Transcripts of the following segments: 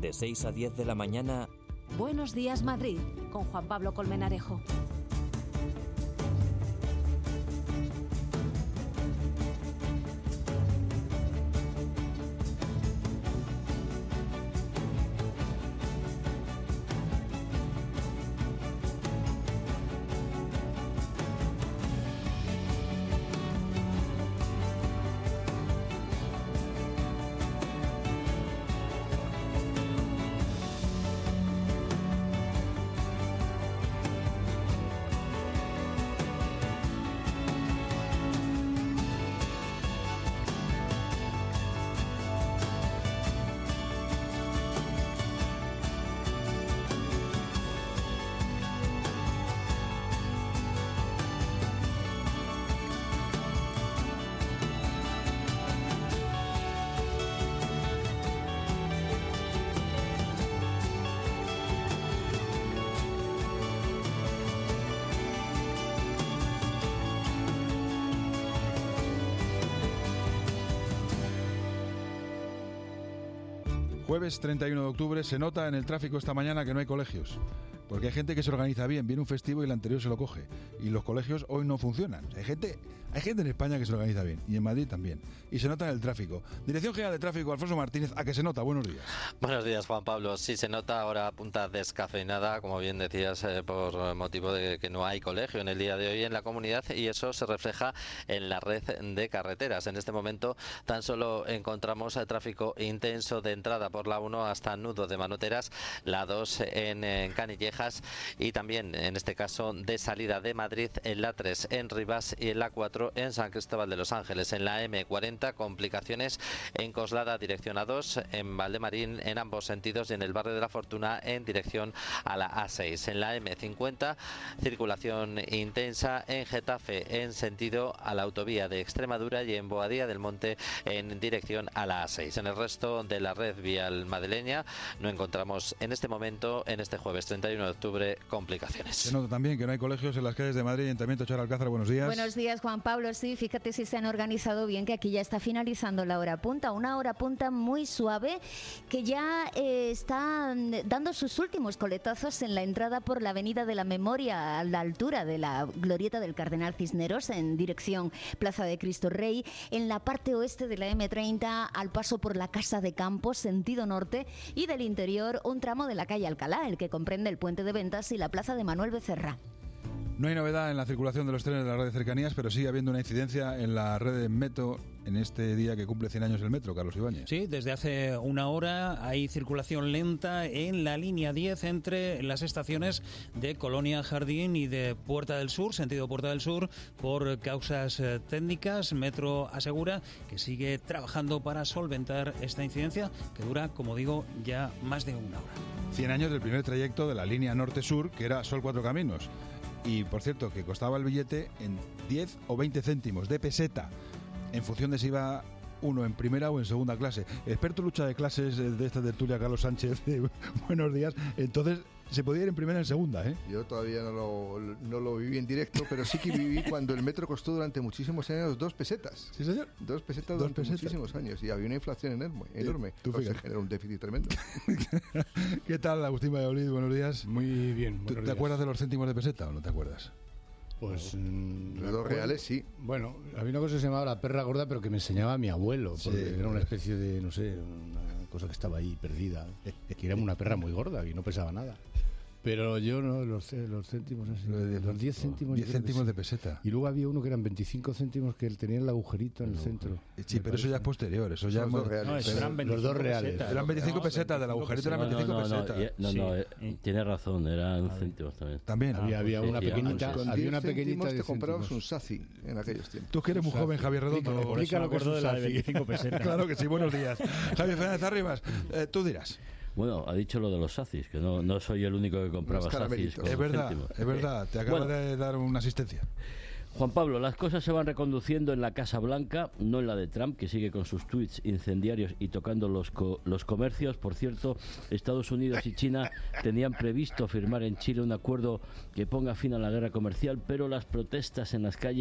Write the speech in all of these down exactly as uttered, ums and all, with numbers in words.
De seis a diez de la mañana. Buenos días, Madrid, con Juan Pablo Colmenarejo. Jueves treinta y uno de octubre, se nota en el tráfico esta mañana que no hay colegios, porque hay gente que se organiza bien, viene un festivo y el anterior se lo coge, y los colegios hoy no funcionan. Hay gente, hay gente en España que se organiza bien, y en Madrid también, y se nota en el tráfico. Dirección General de Tráfico, Alfonso Martínez, ¿a que se nota? Buenos días. Buenos días, Juan Pablo. Sí, se nota ahora a punta descafeinada, como bien decías, eh, por motivo de que no hay colegio en el día de hoy en la comunidad, y eso se refleja en la red de carreteras. En este momento tan solo encontramos eh, tráfico intenso de entrada por la uno hasta Nudo de Manoteras, la dos en, en Canillejas, y también en este caso de salida de Madrid en la tres en Rivas y en la cuatro en San Cristóbal de los Ángeles. En la eme cuarenta complicaciones en Coslada dirección a dos, en Valdemarín en ambos sentidos y en el barrio de la Fortuna en dirección a la a seis. En la eme cincuenta circulación intensa en Getafe en sentido a la autovía de Extremadura y en Boadilla del Monte en dirección a la a seis. En el resto de la red vial madrileña no encontramos en este momento, en este jueves treinta y uno de octubre, complicaciones. Se nota también que no hay colegios en las calles de Madrid. Ayuntamiento, Charo Alcázar, buenos días. Buenos días, Juan Pablo. Sí, fíjate si se han organizado bien, que aquí ya está finalizando la hora punta, una hora punta muy suave que ya eh, está dando sus últimos coletazos en la entrada por la Avenida de la Memoria, a la altura de la glorieta del Cardenal Cisneros, en dirección Plaza de Cristo Rey, en la parte oeste de la eme treinta, al paso por la Casa de Campos, sentido norte, y del interior un tramo de la calle Alcalá, el que comprende el Puente de Ventas y la Plaza de Manuel Becerra. No hay novedad en la circulación de los trenes de la red de cercanías, pero sigue habiendo una incidencia en la red de metro en este día que cumple cien años el metro, Carlos Ibáñez. Sí, desde hace una hora hay circulación lenta en la línea diez entre las estaciones de Colonia Jardín y de Puerta del Sur, sentido Puerta del Sur, por causas eh, técnicas. Metro asegura que sigue trabajando para solventar esta incidencia, que dura, como digo, ya más de una hora. cien años del primer trayecto de la línea norte-sur, que era Sol Cuatro Caminos. Y, por cierto, que costaba el billete en diez o veinte céntimos de peseta, en función de si iba uno en primera o en segunda clase. Experto lucha de clases de esta tertulia, Carlos Sánchez, buenos días. Entonces, se podía ir en primera y en segunda, ¿eh? Yo todavía no lo, no lo viví en directo, pero sí que viví cuando el metro costó durante muchísimos años dos pesetas. ¿Sí, señor? Dos pesetas dos durante pesetas. muchísimos años. Y había una inflación enorme. enorme. Tú Entonces, se generó un déficit tremendo. ¿Qué tal, Agustín Valladolid? Buenos días. Muy bien. ¿Te, ¿Te acuerdas de los céntimos de peseta o no te acuerdas? Pues mmm, los dos reales, sí. Bueno, había una cosa que se llamaba la perra gorda, pero que me enseñaba mi abuelo, porque sí, era una especie de, no sé, una cosa que estaba ahí perdida, que era una perra muy gorda y no pesaba nada. Pero yo no, los, los céntimos así, los diez céntimos. diez céntimos de peseta. Y luego había uno que eran veinticinco céntimos que tenía el agujerito en el centro. Sí, pero eso ya es posterior, eso ya los dos reales. No, eran los dos reales. Pesetas, eran veinticinco no, pesetas, del agujerito eran veinticinco no, no, no, pesetas. No, no, sí. no eh, tiene razón, eran céntimos también. También. Había, había sí, una sí, pequeñita, Con había una pequeñita te de comprabas céntimos. un saci en aquellos tiempos. Tú que eres muy joven, Javier Redondo. Explica lo que es un saci. Claro que sí, buenos días. Javier Fernández Arribas, eh, tú dirás. Bueno, ha dicho lo de los sacis, que no, no soy el único que compraba sacis con Es verdad, céntimos. es verdad, te acaba bueno, de dar una asistencia. Juan Pablo, las cosas se van reconduciendo en la Casa Blanca, no en la de Trump, que sigue con sus tweets incendiarios y tocando los, co- los comercios. Por cierto, Estados Unidos y China tenían previsto firmar en Chile un acuerdo que ponga fin a la guerra comercial, pero las protestas en las calles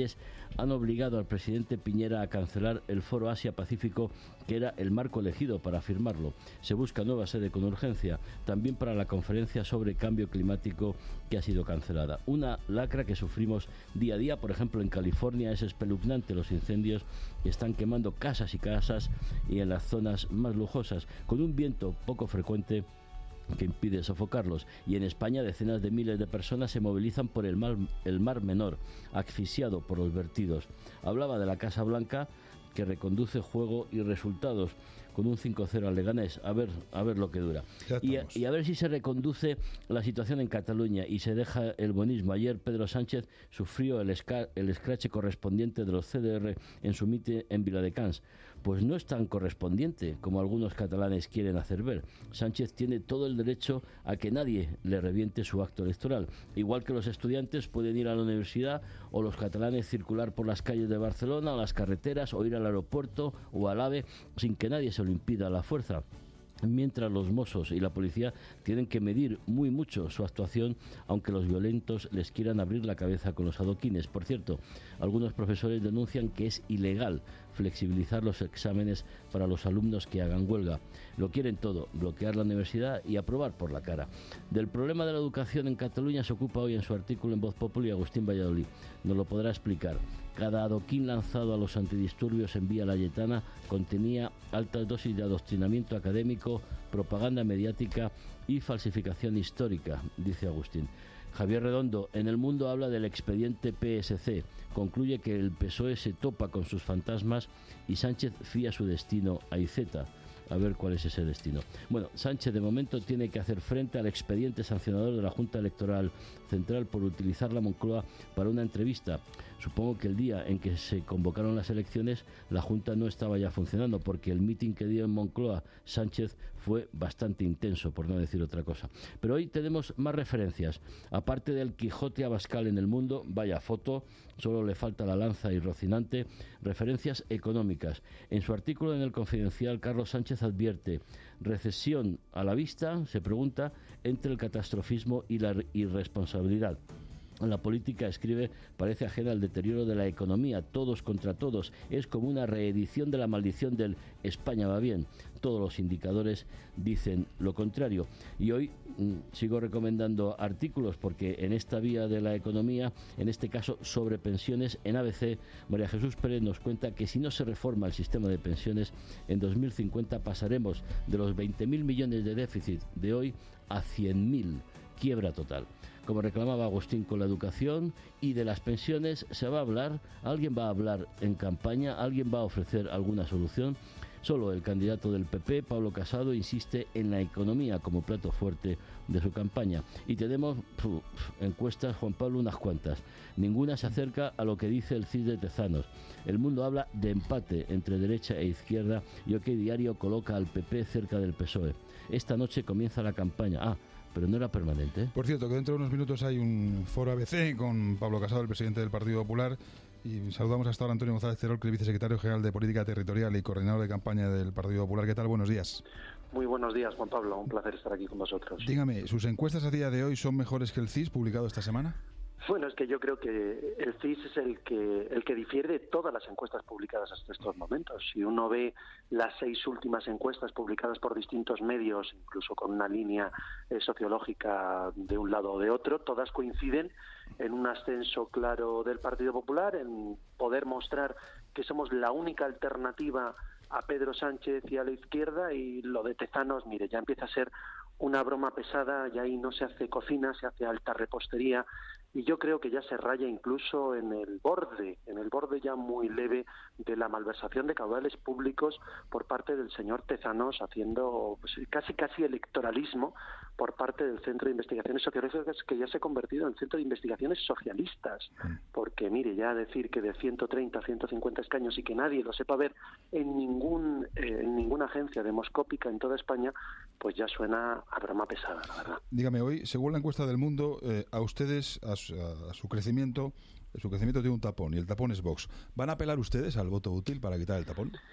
han obligado al presidente Piñera a cancelar el Foro Asia-Pacífico, que era el marco elegido para firmarlo. Se busca nueva sede con urgencia, también para la conferencia sobre cambio climático, que ha sido cancelada. Una lacra que sufrimos día a día. Por ejemplo, en California es espeluznante los incendios que están quemando casas y casas, y en las zonas más lujosas, con un viento poco frecuente que impide sofocarlos. Y en España decenas de miles de personas se movilizan por el mar, el mar Menor, asfixiado por los vertidos. Hablaba de la Casa Blanca, que reconduce juego y resultados con un cinco cero al Leganés. A ver, a ver lo que dura. Y a, y a ver si se reconduce la situación en Cataluña y se deja el bonismo. Ayer Pedro Sánchez sufrió el, esca, el escrache correspondiente de los C D R en su mitin en Viladecans. Pues no es tan correspondiente como algunos catalanes quieren hacer ver. Sánchez tiene todo el derecho a que nadie le reviente su acto electoral. Igual que los estudiantes pueden ir a la universidad, o los catalanes circular por las calles de Barcelona o las carreteras, o ir al aeropuerto o al AVE sin que nadie se lo impida a la fuerza. Mientras los mozos y la policía tienen que medir muy mucho su actuación, aunque los violentos les quieran abrir la cabeza con los adoquines. Por cierto, algunos profesores denuncian que es ilegal flexibilizar los exámenes para los alumnos que hagan huelga. Lo quieren todo, bloquear la universidad y aprobar por la cara. Del problema de la educación en Cataluña se ocupa hoy en su artículo en Voz Populi Agustín Valladolid. Nos lo podrá explicar. Cada adoquín lanzado a los antidisturbios en Vía Layetana contenía altas dosis de adoctrinamiento académico, propaganda mediática y falsificación histórica, dice Agustín. Javier Redondo, en El Mundo, habla del expediente P S C. Concluye que el P S O E se topa con sus fantasmas y Sánchez fía su destino a Iceta. A ver cuál es ese destino. Bueno, Sánchez de momento tiene que hacer frente al expediente sancionador de la Junta Electoral Central por utilizar la Moncloa para una entrevista. Supongo que el día en que se convocaron las elecciones la Junta no estaba ya funcionando, porque el mitin que dio en Moncloa Sánchez fue bastante intenso, por no decir otra cosa. Pero hoy tenemos más referencias. Aparte del Quijote Abascal en El Mundo, vaya foto, solo le falta la lanza y Rocinante, referencias económicas. En su artículo en El Confidencial, Carlos Sánchez advierte: recesión a la vista, se pregunta, entre el catastrofismo y la irresponsabilidad. La política, escribe, parece ajena al deterioro de la economía, todos contra todos. Es como una reedición de la maldición del España va bien. Todos los indicadores dicen lo contrario. Y hoy mmm, sigo recomendando artículos, porque en esta vía de la economía, en este caso sobre pensiones, en A B C, María Jesús Pérez nos cuenta que si no se reforma el sistema de pensiones, en dos mil cincuenta pasaremos de los veinte mil millones de déficit de hoy a cien mil. Quiebra total. Como reclamaba Agustín con la educación y de las pensiones, se va a hablar, alguien va a hablar en campaña, alguien va a ofrecer alguna solución. Solo el candidato del P P, Pablo Casado, insiste en la economía como plato fuerte de su campaña. Y tenemos pf, pf, encuestas, Juan Pablo, unas cuantas. Ninguna se acerca a lo que dice el C I S de Tezanos. El Mundo habla de empate entre derecha e izquierda, y OK Diario coloca al P P cerca del P S O E. Esta noche comienza la campaña. Ah, pero no era permanente. Por cierto, que dentro de unos minutos hay un foro A B C con Pablo Casado, el presidente del Partido Popular, y saludamos hasta ahora a Antonio González Terol, que es vicesecretario general de Política Territorial y coordinador de campaña del Partido Popular. ¿Qué tal? Buenos días. Muy buenos días, Juan Pablo. Un placer estar aquí con vosotros. Dígame, ¿sus encuestas a día de hoy son mejores que el C I S publicado esta semana? Bueno, es que yo creo que el C I S es el que el que difiere de todas las encuestas publicadas hasta estos momentos. Si uno ve las seis últimas encuestas publicadas por distintos medios, incluso con una línea eh, sociológica de un lado o de otro, todas coinciden en un ascenso claro del Partido Popular, en poder mostrar que somos la única alternativa a Pedro Sánchez y a la izquierda. Y lo de Tezanos, mire, ya empieza a ser una broma pesada, y ahí no se hace cocina, se hace alta repostería, y yo creo que ya se raya incluso en el borde, en el borde ya muy leve de la malversación de caudales públicos por parte del señor Tezanos, haciendo pues, casi casi electoralismo por parte del Centro de Investigaciones Sociológicas, que ya se ha convertido en Centro de Investigaciones Socialistas, porque mire, ya decir que de ciento treinta, ciento cincuenta escaños y que nadie lo sepa ver en ningún eh, en ninguna agencia demoscópica en toda España, pues ya suena a broma pesada, la verdad. Dígame, hoy, según la encuesta del Mundo, eh, a ustedes, a su, a su crecimiento, su crecimiento tiene un tapón, y el tapón es Vox. ¿Van a apelar ustedes al voto útil para quitar el tapón?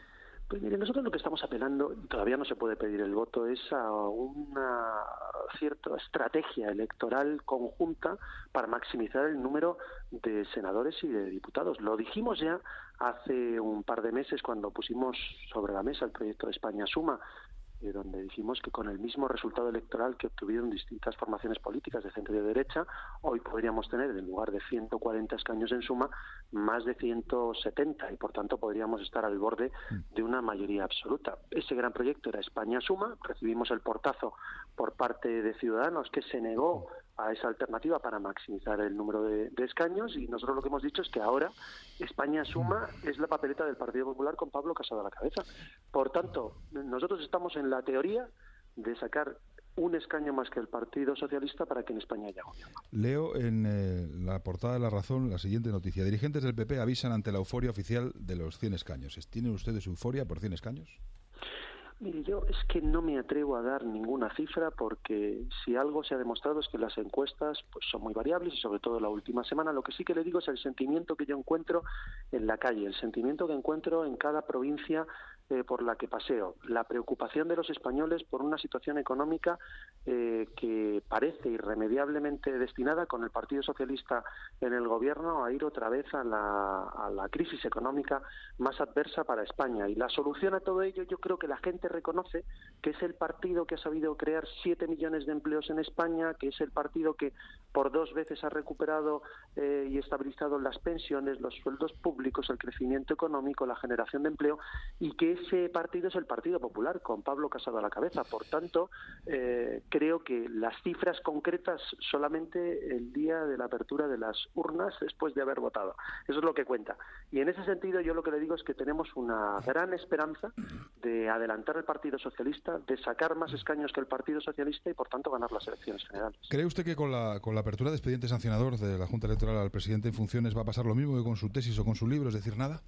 Pues mire, nosotros lo que estamos apelando, y todavía no se puede pedir el voto, es a una cierta estrategia electoral conjunta para maximizar el número de senadores y de diputados. Lo dijimos ya hace un par de meses cuando pusimos sobre la mesa el proyecto de España Suma, eh, donde dijimos que con el mismo resultado electoral que obtuvieron distintas formaciones políticas de centro y de derecha, hoy podríamos tener, en lugar de ciento cuarenta escaños en suma, más de ciento setenta, y por tanto podríamos estar al borde de una mayoría absoluta. Ese gran proyecto era España Suma, recibimos el portazo por parte de Ciudadanos, que se negó a esa alternativa para maximizar el número de, de escaños, y nosotros lo que hemos dicho es que ahora España Suma es la papeleta del Partido Popular con Pablo Casado a la cabeza. Por tanto, nosotros estamos en la teoría de sacar un escaño más que el Partido Socialista para que en España haya gobierno. Leo en eh, la portada de La Razón la siguiente noticia. Dirigentes del P P avisan ante la euforia oficial de los cien escaños. ¿Tienen ustedes euforia por cien escaños? Mire, yo es que no me atrevo a dar ninguna cifra, porque si algo se ha demostrado es que las encuestas pues son muy variables, y sobre todo la última semana. Lo que sí que le digo es el sentimiento que yo encuentro en la calle, el sentimiento que encuentro en cada provincia eh, por la que paseo, la preocupación de los españoles por una situación económica eh, que parece irremediablemente destinada, con el Partido Socialista en el gobierno, a ir otra vez a la, a la crisis económica más adversa para España. Y la solución a todo ello, yo creo que la gente reconoce que es el partido que ha sabido crear siete millones de empleos en España, que es el partido que por dos veces ha recuperado eh, y estabilizado las pensiones, los sueldos públicos, el crecimiento económico, la generación de empleo, y que ese partido es el Partido Popular, con Pablo Casado a la cabeza. Por tanto, eh, creo que las cifras concretas solamente el día de la apertura de las urnas, después de haber votado. Eso es lo que cuenta. Y en ese sentido, yo lo que le digo es que tenemos una gran esperanza de adelantar el Partido Socialista, de sacar más escaños que el Partido Socialista y, por tanto, ganar las elecciones generales. ¿Cree usted que con la, con la apertura de expediente sancionador de la Junta Electoral al presidente en funciones va a pasar lo mismo que con su tesis o con su libro, es decir, nada?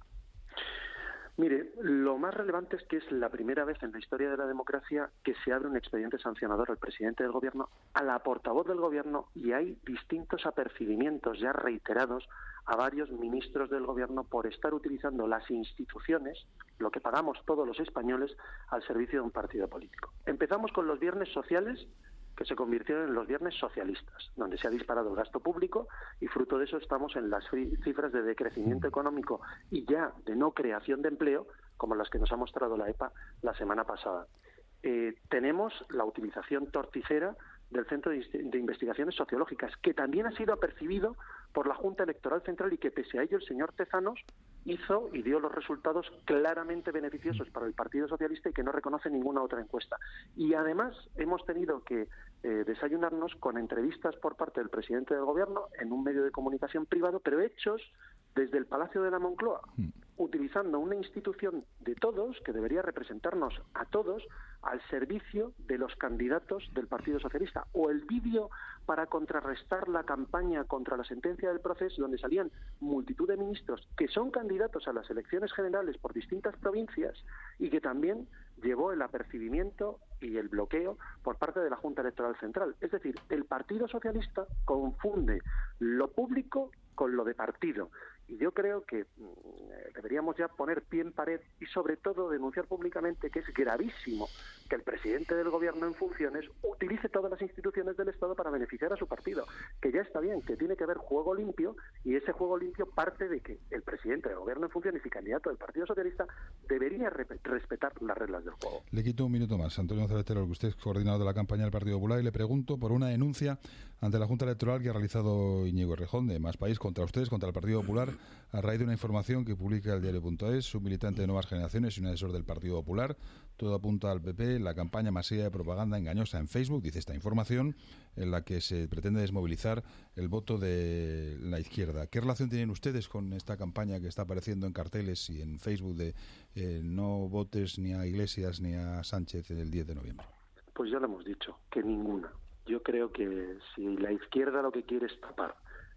Mire, lo más relevante es que es la primera vez en la historia de la democracia que se abre un expediente sancionador al presidente del gobierno, a la portavoz del gobierno, y hay distintos apercibimientos ya reiterados a varios ministros del gobierno por estar utilizando las instituciones, lo que pagamos todos los españoles, al servicio de un partido político. Empezamos con los viernes sociales, que se convirtieron en los viernes socialistas, donde se ha disparado el gasto público, y fruto de eso estamos en las cifras de decrecimiento económico y ya de no creación de empleo, como las que nos ha mostrado la E P A la semana pasada. Eh, tenemos la utilización torticera del Centro de Investigaciones Sociológicas, que también ha sido apercibido por la Junta Electoral Central, y que pese a ello el señor Tezanos hizo y dio los resultados claramente beneficiosos para el Partido Socialista, y que no reconoce ninguna otra encuesta. Y además hemos tenido que eh, desayunarnos con entrevistas por parte del presidente del gobierno en un medio de comunicación privado, pero hechos desde el Palacio de la Moncloa, utilizando una institución de todos, que debería representarnos a todos, al servicio de los candidatos del Partido Socialista. O el vídeo para contrarrestar la campaña contra la sentencia del proceso, donde salían multitud de ministros que son candidatos a las elecciones generales por distintas provincias, y que también llevó el apercibimiento y el bloqueo por parte de la Junta Electoral Central. Es decir, el Partido Socialista confunde lo público con lo de partido. Y yo creo que mm, deberíamos ya poner pie en pared y, sobre todo, denunciar públicamente que es gravísimo que el presidente del gobierno en funciones utilice todas las instituciones del Estado para beneficiar a su partido. Que ya está bien, que tiene que haber juego limpio, y ese juego limpio parte de que el presidente del gobierno en funciones y candidato del Partido Socialista debería re- respetar las reglas del juego. Le quito un minuto más, Antonio González Terol, que usted es coordinador de la campaña del Partido Popular, y le pregunto por una denuncia ante la Junta Electoral que ha realizado Íñigo Errejón de Más País contra ustedes, contra el Partido Popular, a raíz de una información que publica el diario punto es, un militante de Nuevas Generaciones y un asesor del Partido Popular. Todo apunta al P P, la campaña masiva de propaganda engañosa en Facebook, dice esta información, en la que se pretende desmovilizar el voto de la izquierda. ¿Qué relación tienen ustedes con esta campaña que está apareciendo en carteles y en Facebook de eh, no votes ni a Iglesias ni a Sánchez el diez de noviembre? Pues ya lo hemos dicho, que ninguna. Yo creo que si la izquierda lo que quiere es tapar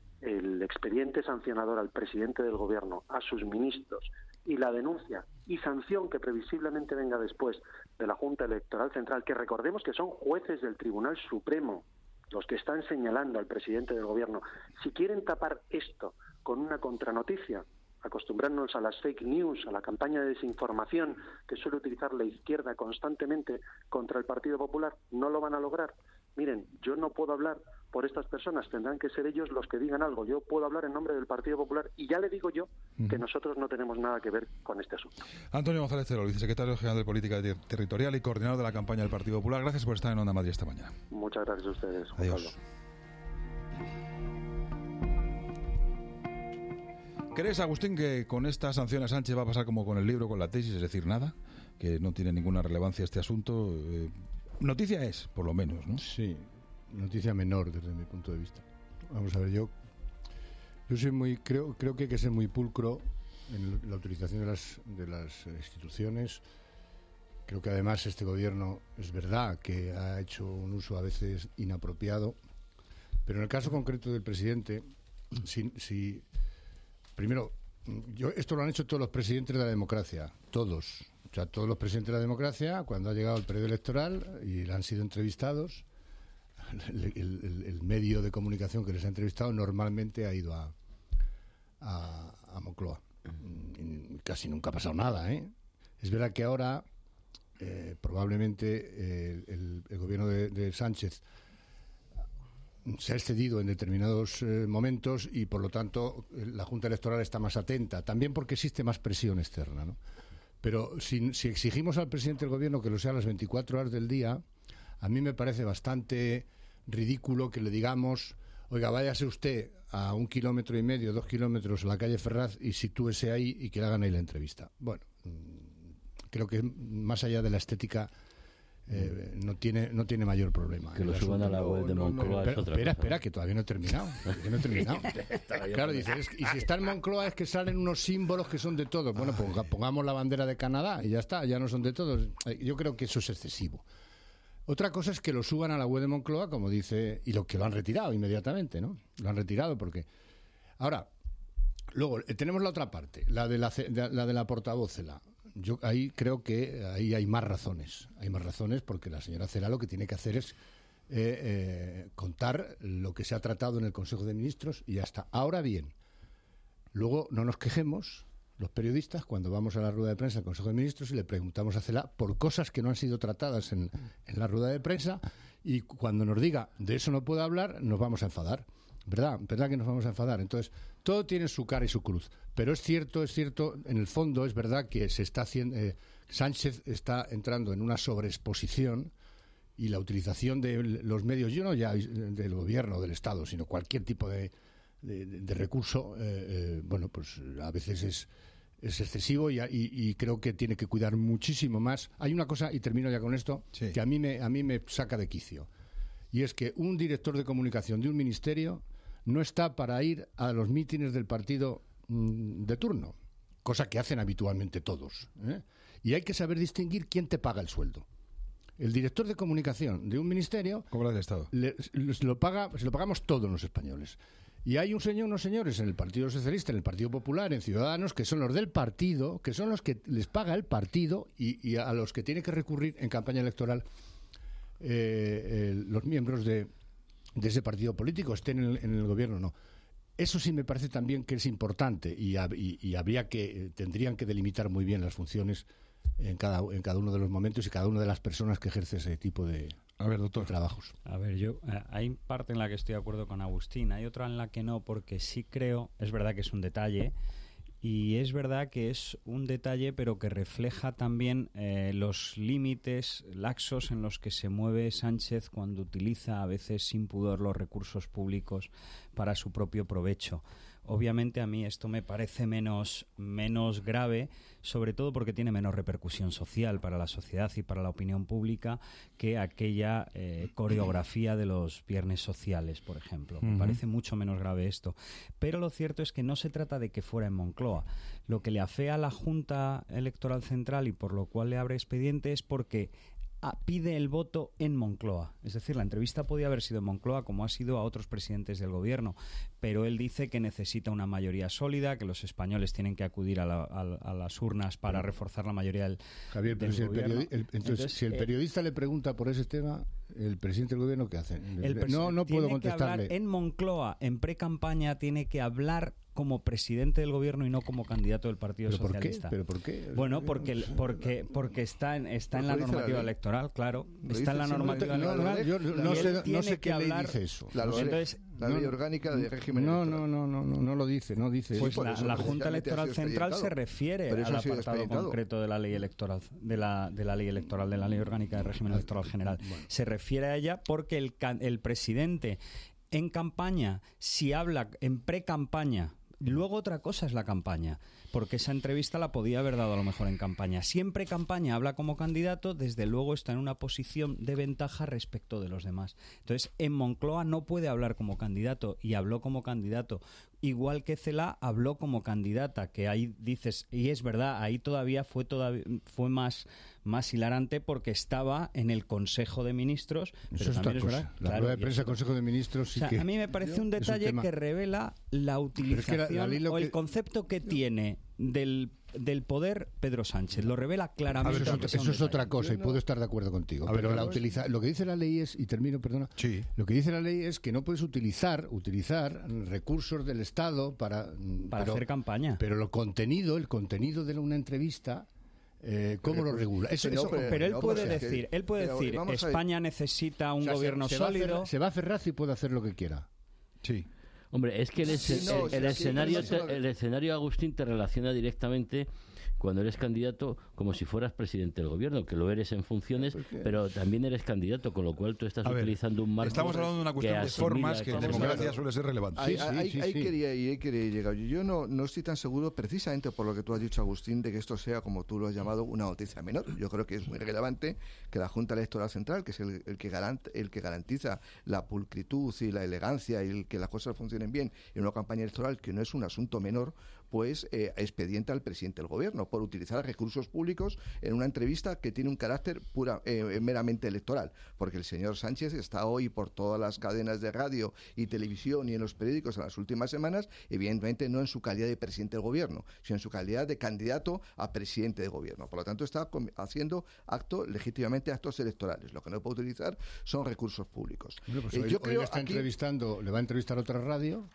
el expediente sancionador al presidente del gobierno, a sus ministros, y la denuncia y sanción que previsiblemente venga después de la Junta Electoral Central, que recordemos que son jueces del Tribunal Supremo los que están señalando al presidente del gobierno, si quieren tapar esto con una contranoticia, acostumbrarnos a las fake news, a la campaña de desinformación que suele utilizar la izquierda constantemente contra el Partido Popular, no lo van a lograr. Miren, yo no puedo hablar por estas personas, tendrán que ser ellos los que digan algo. Yo puedo hablar en nombre del Partido Popular y ya le digo yo que nosotros no tenemos nada que ver con este asunto. Antonio González Terol, vicesecretario general de Política Ter- Territorial y coordinador de la campaña del Partido Popular. Gracias por estar en Onda Madrid esta mañana. Muchas gracias a ustedes, Juan Adiós. Pablo. ¿Crees, Agustín, que con esta sanción a Sánchez va a pasar como con el libro, con la tesis, es decir, nada? Que no tiene ninguna relevancia este asunto. Eh, noticia es, por lo menos, ¿no? Sí, noticia menor desde mi punto de vista. Vamos a ver, yo yo soy muy creo creo que hay que ser muy pulcro en la utilización de las de las instituciones. Creo que además este gobierno es verdad que ha hecho un uso a veces inapropiado, pero en el caso concreto del presidente, si, si primero, yo esto lo han hecho todos los presidentes de la democracia, todos, o sea, todos los presidentes de la democracia, cuando ha llegado el periodo electoral y han sido entrevistados, el, el, el medio de comunicación que les ha entrevistado normalmente ha ido a, a, a Moncloa. Y casi nunca ha pasado nada, ¿eh? Es verdad que ahora eh, probablemente eh, el, el gobierno de, de Sánchez se ha excedido en determinados eh, momentos y por lo tanto la Junta Electoral está más atenta, también porque existe más presión externa, ¿no? Pero si, si exigimos al presidente del gobierno que lo sea a las veinticuatro horas del día, a mí me parece bastante ridículo que le digamos, oiga, váyase usted a un kilómetro y medio, dos kilómetros a la calle Ferraz y sitúese ahí y que le hagan ahí la entrevista. Bueno, creo que más allá de la estética Eh, no tiene no tiene mayor problema. Que lo suban a la web de Moncloa. No, no, no. Es otra espera, cosa. espera, que todavía no he terminado. Que no he terminado. Claro, dices, y si está en Moncloa es que salen unos símbolos que son de todos. Bueno, ponga, pongamos la bandera de Canadá y ya está, ya no son de todos. Yo creo que eso es excesivo. Otra cosa es que lo suban a la web de Moncloa, como dice, y lo que lo han retirado inmediatamente, ¿no? Lo han retirado porque... Ahora, luego, tenemos la otra parte, la de la, la, de la portavoz Cela. Yo ahí creo que ahí hay más razones. Hay más razones porque la señora Cela lo que tiene que hacer es eh, eh, contar lo que se ha tratado en el Consejo de Ministros y ya está. Ahora bien, luego no nos quejemos los periodistas cuando vamos a la rueda de prensa del Consejo de Ministros y le preguntamos a Cela por cosas que no han sido tratadas en, en la rueda de prensa y cuando nos diga de eso no puedo hablar, nos vamos a enfadar. ¿Verdad? ¿Verdad que nos vamos a enfadar? Entonces, todo tiene su cara y su cruz. Pero es cierto, es cierto, en el fondo es verdad que se está haciendo, eh, Sánchez está entrando en una sobreexposición y la utilización de los medios, yo no ya del gobierno, del Estado, sino cualquier tipo de, de, de recurso, eh, eh, bueno, pues a veces es, es excesivo y, y, y creo que tiene que cuidar muchísimo más. Hay una cosa, y termino ya con esto, sí, que a mí me, a mí me saca de quicio. Y es que un director de comunicación de un ministerio no está para ir a los mítines del partido mmm, de turno, cosa que hacen habitualmente todos, ¿eh? Y hay que saber distinguir quién te paga el sueldo. El director de comunicación de un ministerio... Como el Estado. Le, se, lo paga, se lo pagamos todos los españoles. Y hay un señor, unos señores en el Partido Socialista, en el Partido Popular, en Ciudadanos, que son los del partido, que son los que les paga el partido y, y a los que tiene que recurrir en campaña electoral eh, eh, los miembros de... de ese partido político, estén en el, en el gobierno o no. Eso sí me parece también que es importante y, y, y habría que, tendrían que delimitar muy bien las funciones en cada, en cada uno de los momentos y cada una de las personas que ejerce ese tipo de, A ver, doctor. de trabajos. A ver, yo eh, hay parte en la que estoy de acuerdo con Agustín, hay otra en la que no, porque sí creo, es verdad que es un detalle, y es verdad que es un detalle, pero que refleja también eh, los límites laxos en los que se mueve Sánchez cuando utiliza a veces sin pudor los recursos públicos para su propio provecho. Obviamente a mí esto me parece menos, menos grave, sobre todo porque tiene menos repercusión social para la sociedad y para la opinión pública que aquella eh, coreografía de los viernes sociales, por ejemplo. Uh-huh. Me parece mucho menos grave esto. Pero lo cierto es que no se trata de que fuera en Moncloa. Lo que le afea a la Junta Electoral Central y por lo cual le abre expediente es porque pide el voto en Moncloa. Es decir, la entrevista podía haber sido en Moncloa como ha sido a otros presidentes del gobierno, pero él dice que necesita una mayoría sólida, que los españoles tienen que acudir a, la, a, a las urnas para reforzar la mayoría del, Javier, pero del si el, gobierno. periodi- el, entonces, entonces, si el eh, periodista le pregunta por ese tema, el presidente del gobierno, ¿qué hace? El no, no puedo tiene que contestarle. hablar en Moncloa, en pre-campaña, tiene que hablar como presidente del gobierno y no como candidato del Partido ¿Pero Socialista. ¿Pero por qué? Bueno, porque porque porque está en está en la normativa electoral, claro. Está en la normativa electoral. Yo no sé, no sé qué ley dice eso. La, ley, Entonces, la ley orgánica de régimen no, electoral. No, no, no, no, no lo dice, no dice. Pues eso. la, la Junta Electoral Central se refiere al apartado concreto de la ley electoral, de la de la ley electoral, de la ley orgánica de régimen electoral general. Bueno. Se refiere a ella porque el el presidente en campaña, si habla en pre-campaña, luego otra cosa es la campaña, porque esa entrevista la podía haber dado a lo mejor en campaña. Siempre campaña habla como candidato, desde luego está en una posición de ventaja respecto de los demás. Entonces, en Moncloa no puede hablar como candidato y habló como candidato. Igual que Celaá habló como candidata, que ahí dices, y es verdad, ahí todavía fue todavía fue más más hilarante porque estaba en el Consejo de Ministros. Eso es otra cosa. La claro, rueda de prensa del Consejo de Ministros sí o sea, que... A mí me parece un detalle un que revela la utilización es que la, la o el que... concepto que tiene del, del poder Pedro Sánchez. Lo revela claramente. Ver, eso, eso es otra cosa y no... puedo estar de acuerdo contigo. A pero ver, la utiliza... lo que dice la ley es, y termino, perdona, sí. Lo que dice la ley es que no puedes utilizar utilizar recursos del Estado para... Para pero, hacer campaña. Pero lo contenido, el contenido de una entrevista... Eh, ¿Cómo pero, lo regula? Eso, pero, eso, pero, pero él no, puede decir, él puede pero, decir, España necesita un o sea, gobierno se, se sólido. Va a se va a Ferraz y puede hacer lo que quiera. Sí. Hombre, es que el, sí, no, el, el, el escenario, te, el escenario, Agustín, te relaciona directamente cuando eres candidato como si fueras presidente del gobierno, que lo eres en funciones, pero también eres candidato, con lo cual tú estás ver, utilizando un marco. Estamos hablando de una cuestión de formas que en democracia suele ser relevante. Ahí, sí, ahí, sí, ahí sí. quería ir, ahí quería llegar. Yo no, no estoy tan seguro, precisamente por lo que tú has dicho, Agustín, de que esto sea, como tú lo has llamado, una noticia menor. Yo creo que es muy relevante que la Junta Electoral Central, que es el, el, que, garant, el que garantiza la pulcritud y la elegancia y el que las cosas funcionen bien en una campaña electoral, que no es un asunto menor, pues eh, expediente al presidente del gobierno por utilizar recursos públicos en una entrevista que tiene un carácter pura, eh, meramente electoral, porque el señor Sánchez está hoy por todas las cadenas de radio y televisión y en los periódicos en las últimas semanas, evidentemente no en su calidad de presidente del gobierno, sino en su calidad de candidato a presidente de gobierno. Por lo tanto, está haciendo actos, legítimamente actos electorales. Lo que no puede utilizar son recursos públicos. Bueno, pues eh, hoy, yo hoy creo le está aquí, entrevistando, le va a entrevistar a otra radio.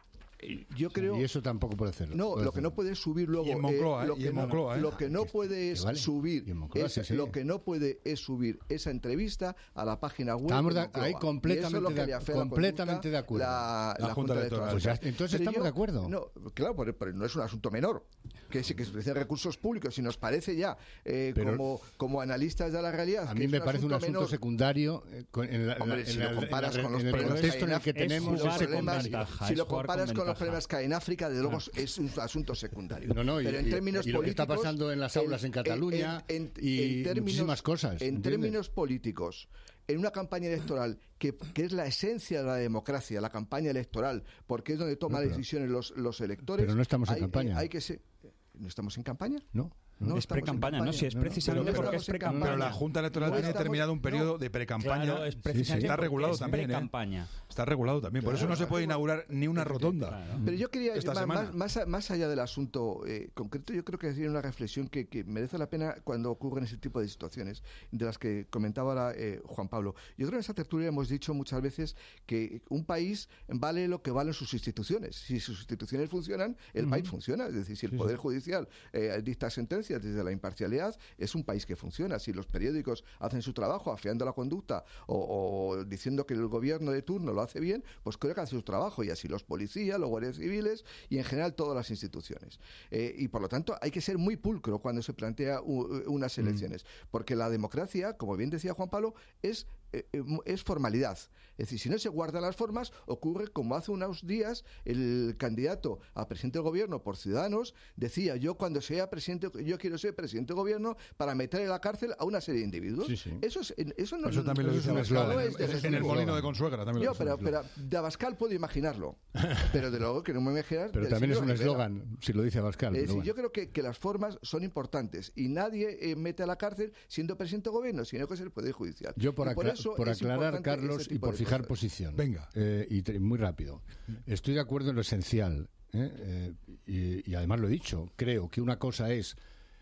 Yo creo, y eso tampoco puede hacerlo. No, puede lo que no puede subir luego. Y en Moncloa, eh, lo, eh, y que en no, Moncloa, eh. lo que no puede es vale. subir. Moncloa, es, sí, sí. Lo que no puede es subir esa entrevista a la página web. Estamos de de, ahí completamente, de, completamente de acuerdo. La, la, la Junta Electoral. Pues ya, entonces pero estamos yo, de acuerdo. No, claro, pero, pero no es un asunto menor. Que sí que se utilizan recursos públicos. Si nos parece ya, eh, pero, como, como analistas de la realidad. A mí me un parece un asunto menor, secundario. Eh, en la, hombre, en si la, lo comparas en la, con los en el problemas contexto en el que es tenemos, es problemas, ventaja, si es lo comparas con, con los problemas que hay en África, de luego ah. es un asunto secundario. No, no, pero y, en términos y, y lo que está pasando en las aulas en, en Cataluña en, en, y en términos, muchísimas cosas. En ¿entiendes? Términos políticos, en una campaña electoral que, que es la esencia de la democracia, la campaña electoral, porque es donde toman no, decisiones los, los electores. Pero no estamos en hay, campaña. Hay, hay que ser, ¿no estamos en campaña? No. No es pre-campaña, ¿no? Si es precisamente no, no, porque es pre-campaña. Pero la Junta Electoral no tiene estamos, terminado un periodo no, de pre-campaña. Claro, es precisamente está regulado es también. Pre-campaña. ¿eh? Está regulado también. Por claro, eso no se puede inaugurar ni una rotonda. Claro. Pero yo quería, más, más, más, más allá del asunto eh, concreto, yo creo que es una reflexión que, que merece la pena cuando ocurren ese tipo de situaciones, de las que comentaba ahora eh, Juan Pablo. Yo creo que en esta tertulia hemos dicho muchas veces que un país vale lo que valen sus instituciones. Si sus instituciones funcionan, el uh-huh. país funciona. Es decir, si el sí, Poder sí. Judicial eh, dicta sentencias desde la imparcialidad, es un país que funciona. Si los periódicos hacen su trabajo afiando la conducta o, o diciendo que el gobierno de turno lo hace bien, pues creo que hace su trabajo, y así los policías, los guardias civiles y en general todas las instituciones. Eh, y por lo tanto hay que ser muy pulcro cuando se plantea u, unas elecciones, mm. porque la democracia, como bien decía Juan Pablo, es eh, es formalidad. Es decir, si no se guardan las formas, ocurre como hace unos días el candidato a presidente del gobierno por Ciudadanos decía: yo cuando sea presidente, yo quiero ser presidente del gobierno para meter en la cárcel a una serie de individuos. Sí, sí. Eso, es, eso no eso también lo dice Abascal, no es de es en el molino de Consuegra también yo, lo pero, pero de Abascal puedo imaginarlo, pero de luego que no me imaginar. Pero también es un eslogan, si lo dice Abascal. Es decir, bueno. Yo creo que, que las formas son importantes y nadie eh, mete a la cárcel siendo presidente del gobierno, sino que es el Poder Judicial. Yo por, acla por, eso por aclarar, Carlos, y por fijar cosas. posición. Venga. Eh, y muy rápido. Estoy de acuerdo en lo esencial. ¿eh? Eh, y, y además lo he dicho. Creo que una cosa es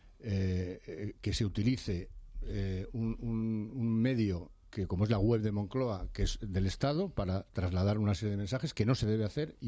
eh, eh, que se utilice eh, un, un, un medio que, como es la web de Moncloa, que es del Estado, para trasladar una serie de mensajes, que no se debe hacer, y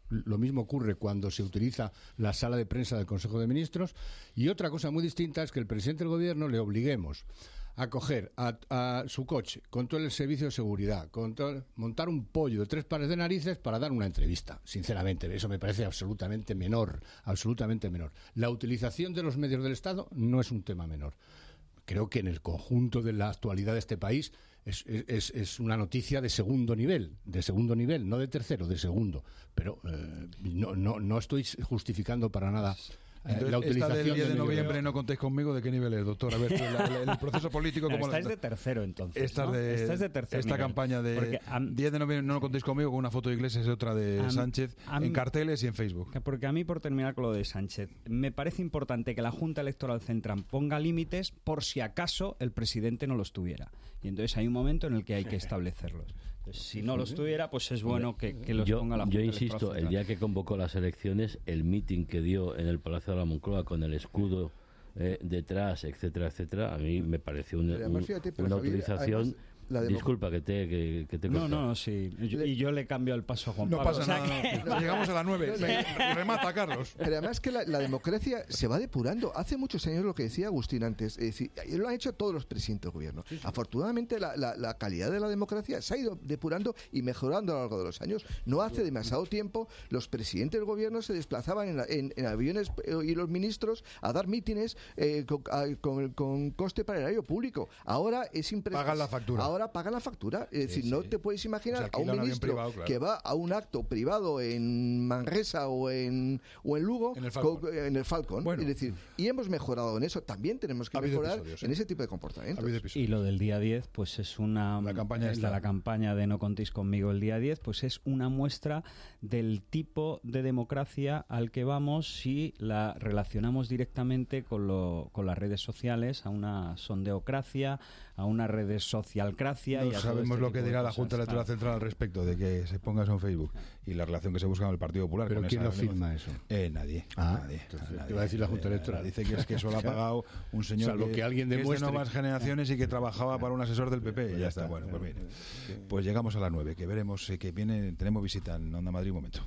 Lo mismo ocurre cuando se utiliza la sala de prensa del Consejo de Ministros. Y otra cosa muy distinta es que el presidente del Gobierno le obliguemos a coger a, a su coche con todo el servicio de seguridad, con todo, montar un pollo de tres pares de narices para dar una entrevista. Sinceramente, eso me parece absolutamente menor, absolutamente menor. La utilización de los medios del Estado no es un tema menor. Creo que en el conjunto de la actualidad de este país es, es, es una noticia de segundo nivel, de segundo nivel, no de tercero, de segundo. Pero eh, no, no, no estoy justificando para nada. Entonces, la utilización esta del diez de noviembre de... no contéis conmigo, ¿de qué nivel es, doctor? A ver, el, el proceso político... como Esta es de tercero, entonces, esta, ¿no? de, esta es de tercero Esta nivel. Campaña de porque, um, diez de noviembre no contéis conmigo, con una foto de Iglesias y otra de um, Sánchez, um, en carteles y en Facebook. Porque a mí, por terminar con lo de Sánchez, me parece importante que la Junta Electoral Central ponga límites por si acaso el presidente no los tuviera. Y entonces hay un momento en el que hay que establecerlos. Si no los tuviera, pues es bueno que, que los yo, ponga la Junta Yo insisto, el día que convocó las elecciones, el mitin que dio en el Palacio de la Moncloa con el escudo eh, detrás, etcétera, etcétera, a mí me pareció un, un, fíjate, una Javier, utilización... Además, disculpa que te, que, que te No, no, no, sí. Yo, y yo le cambio el paso a Juan no Pablo. Pasa o sea nada, que... no. Llegamos a las nueve. Me remata, Carlos. Pero además que la, la democracia se va depurando. Hace muchos años lo que decía Agustín antes, es decir, lo han hecho todos los presidentes del gobierno. Sí, sí. Afortunadamente la, la, la calidad de la democracia se ha ido depurando y mejorando a lo largo de los años. No hace demasiado tiempo los presidentes del gobierno se desplazaban en, la, en, en aviones y los ministros a dar mítines eh, con, a, con, con coste para el erario público. Ahora es impresionante. Pagan la factura. Ahora pagan la factura. Es decir, sí, no sí. te puedes imaginar a un ministro privado, claro. que va a un acto privado en Manresa o en o en Lugo en el Falcon, con, en el Falcon. Bueno. Es decir, y hemos mejorado en eso. También tenemos que mejorar ¿eh? en ese tipo de comportamientos. Y lo del día diez, pues es una la campaña, la, la campaña de No contéis conmigo el día diez, pues es una muestra del tipo de democracia al que vamos si la relacionamos directamente con lo, con las redes sociales, a una sondeocracia, a una redes socialcracia. No y a sabemos este lo que dirá la cosas, Junta Electoral claro. Central al respecto de que se ponga eso en Facebook y la relación que se busca con el Partido Popular. ¿Pero con quién esa lo firma eso? Eh, nadie. Ah, nadie, entonces, nadie. te va a decir la Junta Electoral. Dice que es que eso lo ha pagado un señor Salvo que, que alguien que demuestre es de nuevas generaciones y que trabajaba para un asesor del P P. Y ya está. Bueno, pues mire. Pues llegamos a las nueve, que veremos eh, que viene, tenemos visita en Onda Madrid un momento.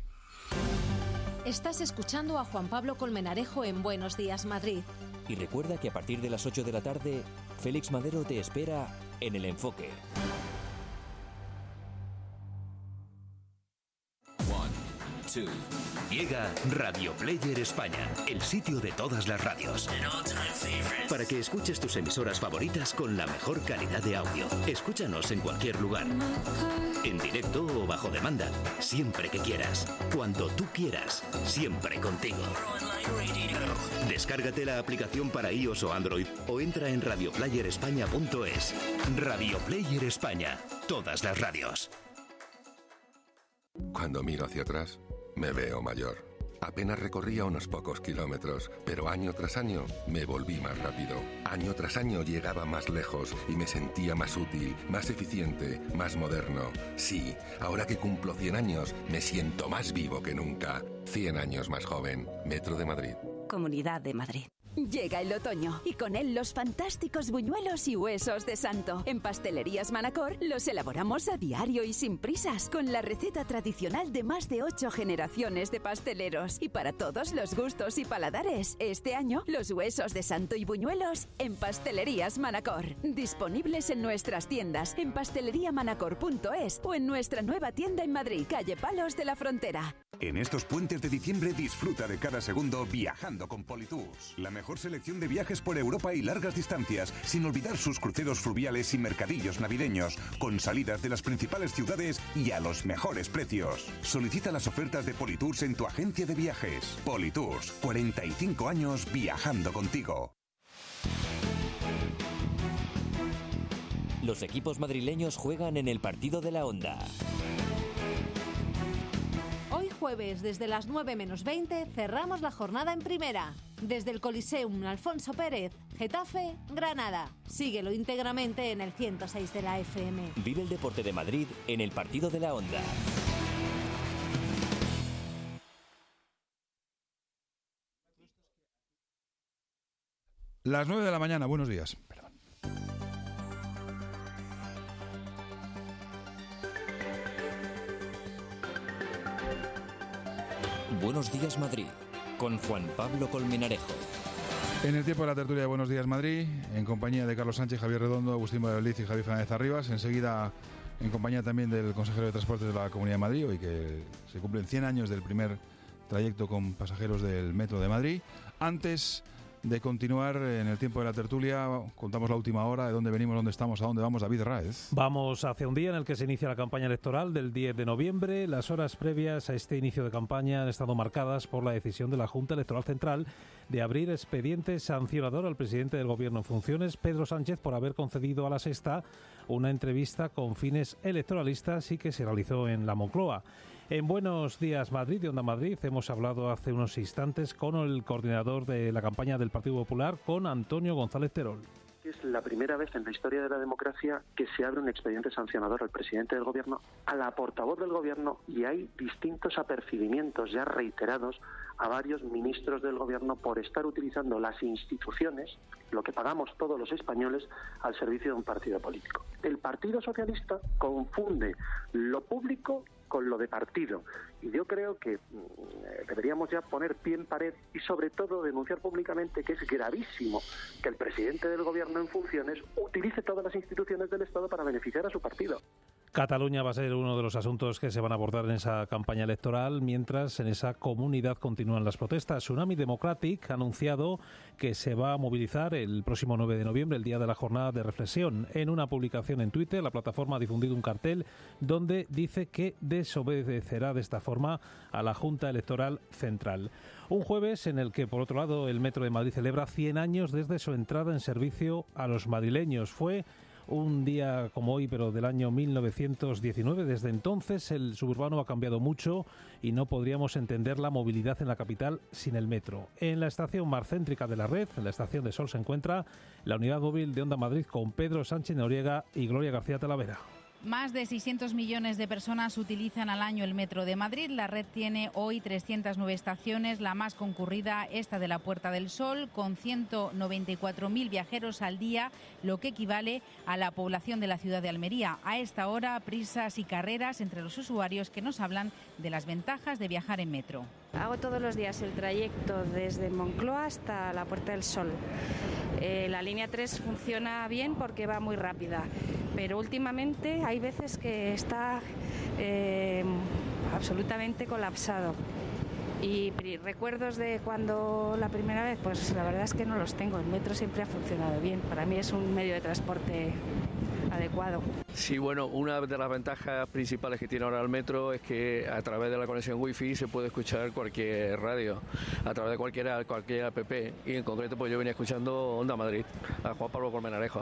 Estás escuchando a Juan Pablo Colmenarejo en Buenos Días Madrid. Y recuerda que a partir de las ocho de la tarde, Félix Madero te espera en El Enfoque. One, two. Llega Radio Player España, el sitio de todas las radios. Para que escuches tus emisoras favoritas con la mejor calidad de audio. Escúchanos en cualquier lugar. En directo o bajo demanda. Siempre que quieras. Cuando tú quieras. Siempre contigo. Descárgate la aplicación para iOS o Android o entra en radio player españa punto es. Radio Player España. Todas las radios. Cuando miro hacia atrás, me veo mayor. Apenas recorría unos pocos kilómetros, pero año tras año me volví más rápido. Año tras año llegaba más lejos y me sentía más útil, más eficiente, más moderno. Sí, ahora que cumplo cien años, me siento más vivo que nunca. cien años más joven. Metro de Madrid. Comunidad de Madrid. Llega el otoño y con él los fantásticos buñuelos y huesos de santo. En Pastelerías Manacor los elaboramos a diario y sin prisas, con la receta tradicional de más de ocho generaciones de pasteleros. Y para todos los gustos y paladares, este año los huesos de santo y buñuelos en Pastelerías Manacor. Disponibles en nuestras tiendas en pastelería manacor punto es o en nuestra nueva tienda en Madrid, calle Palos de la Frontera. En estos puentes de diciembre disfruta de cada segundo viajando con Politours. La mejor selección de viajes por Europa y largas distancias, sin olvidar sus cruceros fluviales y mercadillos navideños, con salidas de las principales ciudades y a los mejores precios. Solicita las ofertas de Politours en tu agencia de viajes. Politours, cuarenta y cinco años viajando contigo. Los equipos madrileños juegan en el partido de la Onda. Hoy jueves, desde las nueve menos veinte, cerramos la jornada en primera. Desde el Coliseum Alfonso Pérez, Getafe, Granada. Síguelo íntegramente en el ciento seis de la F M. Vive el deporte de Madrid en el partido de la Onda. Las nueve de la mañana, buenos días. Perdón. Buenos Días Madrid, con Juan Pablo Colmenarejo. En el tiempo de la tertulia de Buenos Días Madrid, en compañía de Carlos Sánchez, Javier Redondo, Agustín Valladolid y Javier Fernández Arribas. Enseguida, en compañía también del consejero de Transportes de la Comunidad de Madrid, hoy que se cumplen cien años del primer trayecto con pasajeros del Metro de Madrid. Antes de continuar en el tiempo de la tertulia, contamos la última hora, de dónde venimos, dónde estamos, a dónde vamos. David Raez. Vamos hacia un día en el que se inicia la campaña electoral del diez de noviembre. Las horas previas a este inicio de campaña han estado marcadas por la decisión de la Junta Electoral Central de abrir expediente sancionador al presidente del Gobierno en funciones, Pedro Sánchez, por haber concedido a La Sexta una entrevista con fines electoralistas y que se realizó en la Moncloa. En Buenos Días Madrid, de Onda Madrid, hemos hablado hace unos instantes con el coordinador de la campaña del Partido Popular, con Antonio González Terol. Es la primera vez en la historia de la democracia que se abre un expediente sancionador al presidente del Gobierno, a la portavoz del Gobierno, y hay distintos apercibimientos ya reiterados a varios ministros del Gobierno por estar utilizando las instituciones, lo que pagamos todos los españoles, al servicio de un partido político. El Partido Socialista confunde lo público con lo de partido, y yo creo que mm, deberíamos ya poner pie en pared y sobre todo denunciar públicamente que es gravísimo que el presidente del Gobierno en funciones utilice todas las instituciones del Estado para beneficiar a su partido. Cataluña va a ser uno de los asuntos que se van a abordar en esa campaña electoral, mientras en esa comunidad continúan las protestas. Tsunami Democratic ha anunciado que se va a movilizar el próximo nueve de noviembre, el día de la jornada de reflexión. En una publicación en Twitter, la plataforma ha difundido un cartel donde dice que desobedecerá de esta forma a la Junta Electoral Central. Un jueves en el que, por otro lado, el Metro de Madrid celebra cien años desde su entrada en servicio a los madrileños. Fue un día como hoy, pero del año mil novecientos diecinueve. Desde entonces el suburbano ha cambiado mucho y no podríamos entender la movilidad en la capital sin el metro. En la estación más céntrica de la red, en la Estación de Sol, se encuentra la unidad móvil de Onda Madrid con Pedro Sánchez Noriega y Gloria García Talavera. Más de seiscientos millones de personas utilizan al año el Metro de Madrid. La red tiene hoy trescientas nueve estaciones, la más concurrida, esta de la Puerta del Sol, con ciento noventa y cuatro mil viajeros al día, lo que equivale a la población de la ciudad de Almería. A esta hora, prisas y carreras entre los usuarios que nos hablan de las ventajas de viajar en metro. Hago todos los días el trayecto desde Moncloa hasta la Puerta del Sol. Eh, la línea tres funciona bien porque va muy rápida, pero últimamente hay veces que está eh, absolutamente colapsado. Y recuerdos de cuando la primera vez, pues la verdad es que no los tengo. El metro siempre ha funcionado bien. Para mí es un medio de transporte adecuado. Sí, bueno, una de las ventajas principales que tiene ahora el metro es que a través de la conexión wifi se puede escuchar cualquier radio, a través de cualquier, cualquier app, y en concreto pues yo venía escuchando Onda Madrid, a Juan Pablo Colmenarejo.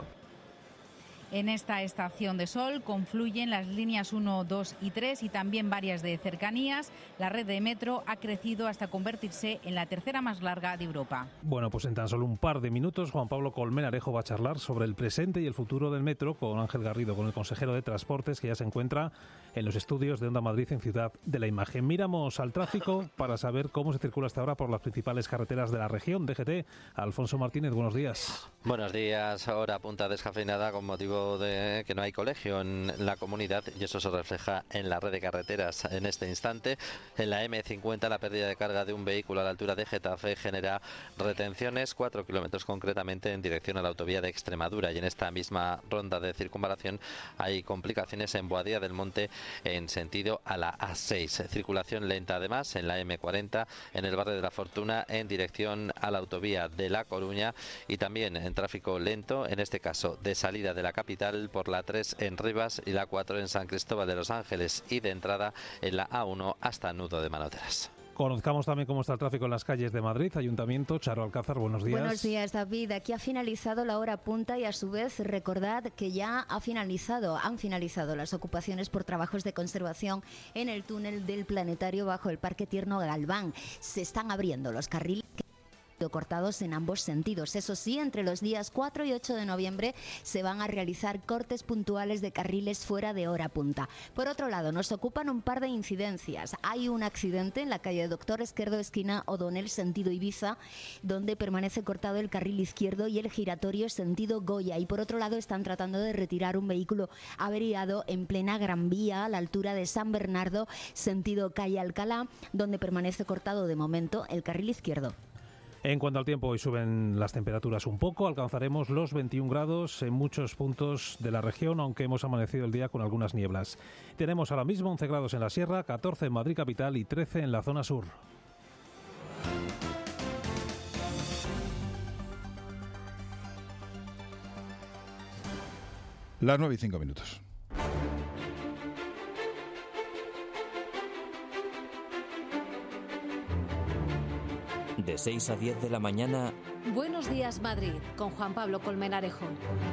En esta estación de Sol confluyen las líneas uno, dos y tres y también varias de cercanías. La red de metro ha crecido hasta convertirse en la tercera más larga de Europa. Bueno, pues en tan solo un par de minutos Juan Pablo Colmenarejo va a charlar sobre el presente y el futuro del metro con Ángel Garrido, con el consejero de Transportes, que ya se encuentra en los estudios de Onda Madrid en Ciudad de la Imagen. Miramos al tráfico para saber cómo se circula hasta ahora por las principales carreteras de la región. D G T, Alfonso Martínez, buenos días. Buenos días. Ahora punta descafeinada con motivo de que no hay colegio en la comunidad, y eso se refleja en la red de carreteras en este instante. En la eme cincuenta, la pérdida de carga de un vehículo a la altura de Getafe genera retenciones, cuatro kilómetros concretamente en dirección a la autovía de Extremadura, y en esta misma ronda de circunvalación hay complicaciones en Boadilla del Monte en sentido a la A seis. Circulación lenta además en la eme cuarenta en el barrio de la Fortuna en dirección a la autovía de La Coruña, y también en tráfico lento, en este caso de salida de la capital por la tres en Rivas y la cuatro en San Cristóbal de los Ángeles, y de entrada en la A uno hasta Nudo de Manoteras. Conozcamos también cómo está el tráfico en las calles de Madrid. Ayuntamiento, Charo Alcázar, buenos días. Buenos días, David. Aquí ha finalizado la hora punta y a su vez recordad que ya ha finalizado, han finalizado las ocupaciones por trabajos de conservación en el túnel del Planetario bajo el Parque Tierno Galván. Se están abriendo los carriles cortados en ambos sentidos. Eso sí, entre los días cuatro y ocho de noviembre se van a realizar cortes puntuales de carriles fuera de hora punta. Por otro lado, nos ocupan un par de incidencias. Hay un accidente en la calle Doctor Esquerdo, esquina O'Donnell, sentido Ibiza, donde permanece cortado el carril izquierdo y el giratorio sentido Goya. Y por otro lado, están tratando de retirar un vehículo averiado en plena Gran Vía, a la altura de San Bernardo, sentido calle Alcalá, donde permanece cortado de momento el carril izquierdo. En cuanto al tiempo, hoy suben las temperaturas un poco, alcanzaremos los veintiún grados en muchos puntos de la región, aunque hemos amanecido el día con algunas nieblas. Tenemos ahora mismo once grados en la sierra, catorce en Madrid capital y trece en la zona sur. Las nueve y cinco minutos. De seis a diez de la mañana. Buenos días, Madrid, con Juan Pablo Colmenarejo.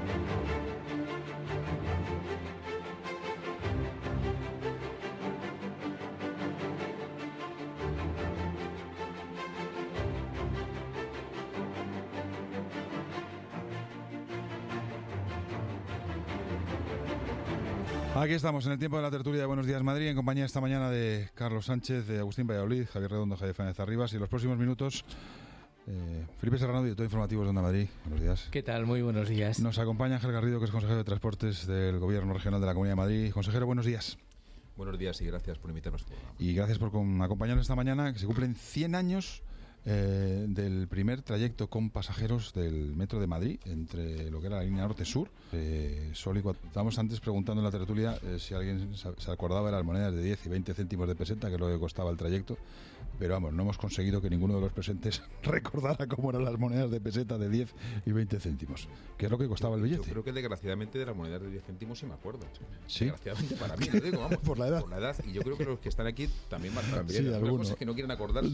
Aquí estamos, en el tiempo de la tertulia de Buenos Días Madrid, en compañía esta mañana de Carlos Sánchez, de Agustín Valladolid, Javier Redondo, Javier Fernández Arribas, y en los próximos minutos, eh, Felipe Serrano, director informativo de Onda Madrid. Buenos días. ¿Qué tal? Muy buenos días. Nos acompaña Ángel Garrido, que es consejero de Transportes del Gobierno Regional de la Comunidad de Madrid. Consejero, buenos días. Buenos días y gracias por invitarnos. Y gracias por acompañarnos esta mañana, que se cumplen cien años Eh, del primer trayecto con pasajeros del Metro de Madrid, entre lo que era la línea norte-sur. Eh, Sol y cuatro. Estábamos antes preguntando en la tertulia eh, si alguien se acordaba de las monedas de diez y veinte céntimos de peseta, que es lo que costaba el trayecto, pero vamos, no hemos conseguido que ninguno de los presentes recordara cómo eran las monedas de peseta de diez y veinte céntimos, que es lo que costaba el billete. Yo creo que desgraciadamente de las monedas de diez céntimos sí me acuerdo. Sí. Desgraciadamente para mí, lo digo, vamos, por la edad. Por la edad, y yo creo que los que están aquí también marcan bien. Sí, Las alguno. cosas que no quieren acordarse.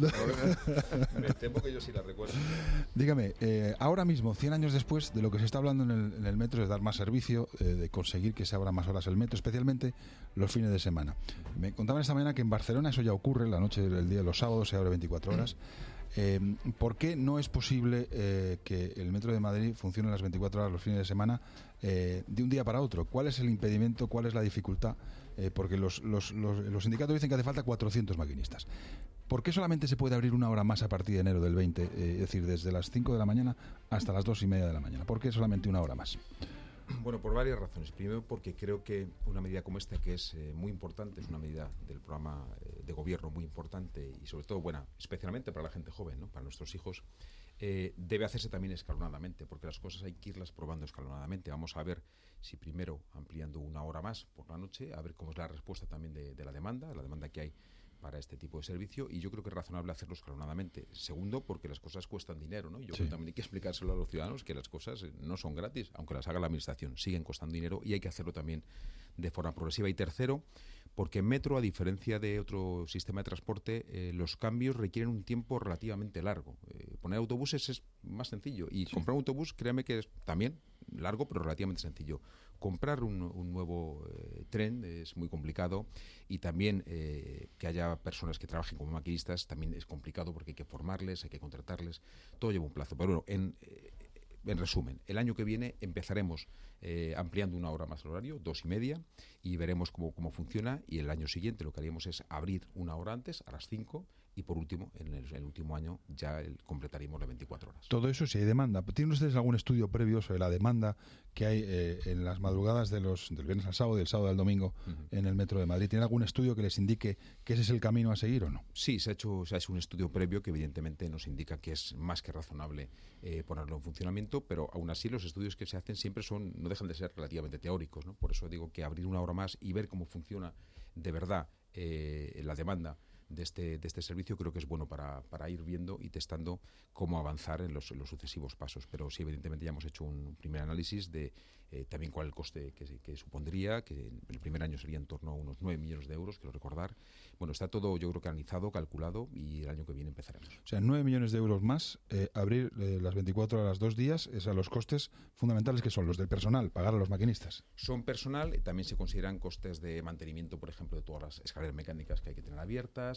Me temo que yo sí las recuerdo. Dígame, eh, ahora mismo, cien años después, de lo que se está hablando en el, en el metro es dar más servicio, eh, de conseguir que se abra más horas el metro, especialmente los fines de semana. Me contaban esta mañana que en Barcelona eso ya ocurre, la noche del día de los sábados se abre veinticuatro horas. Eh, ¿Por qué no es posible eh, que el metro de Madrid funcione las veinticuatro horas los fines de semana eh, de un día para otro? ¿Cuál es el impedimento? ¿Cuál es la dificultad? Eh, porque los, los, los, los sindicatos dicen que hace falta cuatrocientos maquinistas. ¿Por qué solamente se puede abrir una hora más a partir de enero del veinte? Eh, es decir, desde las cinco de la mañana hasta las dos y media de la mañana. ¿Por qué solamente una hora más? Bueno, por varias razones. Primero, porque creo que una medida como esta, que es eh, muy importante, es una medida del programa eh, de gobierno muy importante y sobre todo buena, especialmente para la gente joven, ¿no? Para nuestros hijos, eh, debe hacerse también escalonadamente, porque las cosas hay que irlas probando escalonadamente. Vamos a ver si primero ampliando una hora más por la noche, a ver cómo es la respuesta también de, de la demanda, la demanda que hay para este tipo de servicio, y yo creo que es razonable hacerlo escalonadamente. Segundo, porque las cosas cuestan dinero, ¿no? Yo Sí. creo que también hay que explicárselo a los ciudadanos que las cosas eh, no son gratis, aunque las haga la administración, siguen costando dinero y hay que hacerlo también de forma progresiva. Y tercero, porque en metro, a diferencia de otro sistema de transporte, eh, los cambios requieren un tiempo relativamente largo. Eh, poner autobuses es más sencillo y sí. Comprar un autobús, créame que es también largo, pero relativamente sencillo. Comprar un, un nuevo eh, tren es muy complicado y también eh, que haya personas que trabajen como maquinistas también es complicado porque hay que formarles, hay que contratarles, todo lleva un plazo. Pero bueno, en, eh, en resumen, el año que viene empezaremos eh, ampliando una hora más el horario, dos y media, y veremos cómo, cómo funciona, y el año siguiente lo que haríamos es abrir una hora antes, a las cinco, y por último, en el, en el último año ya el, completaríamos las veinticuatro horas. Todo eso si hay demanda. ¿Tienen ustedes algún estudio previo sobre la demanda que hay eh, en las madrugadas de los, del viernes al sábado y del sábado al domingo uh-huh. en el metro de Madrid? ¿Tienen algún estudio que les indique que ese es el camino a seguir o no? Sí, se ha hecho, se ha hecho un estudio previo que evidentemente nos indica que es más que razonable eh, ponerlo en funcionamiento, pero aún así los estudios que se hacen siempre son, no dejan de ser relativamente teóricos, ¿no? Por eso digo que abrir una hora más y ver cómo funciona de verdad eh, la demanda de este, de este servicio creo que es bueno para, para ir viendo y testando cómo avanzar en los, en los sucesivos pasos. Pero sí, evidentemente ya hemos hecho un primer análisis de eh, también cuál el coste que, que supondría, que en el primer año sería en torno a unos nueve millones de euros, quiero recordar. Bueno, está todo yo creo que analizado, calculado, y el año que viene empezaremos. O sea, nueve millones de euros más, eh, abrir eh, las veinticuatro horas dos días, es a los costes fundamentales que son los del personal, pagar a los maquinistas. Son personal, también se consideran costes de mantenimiento, por ejemplo, de todas las escaleras mecánicas que hay que tener abiertas,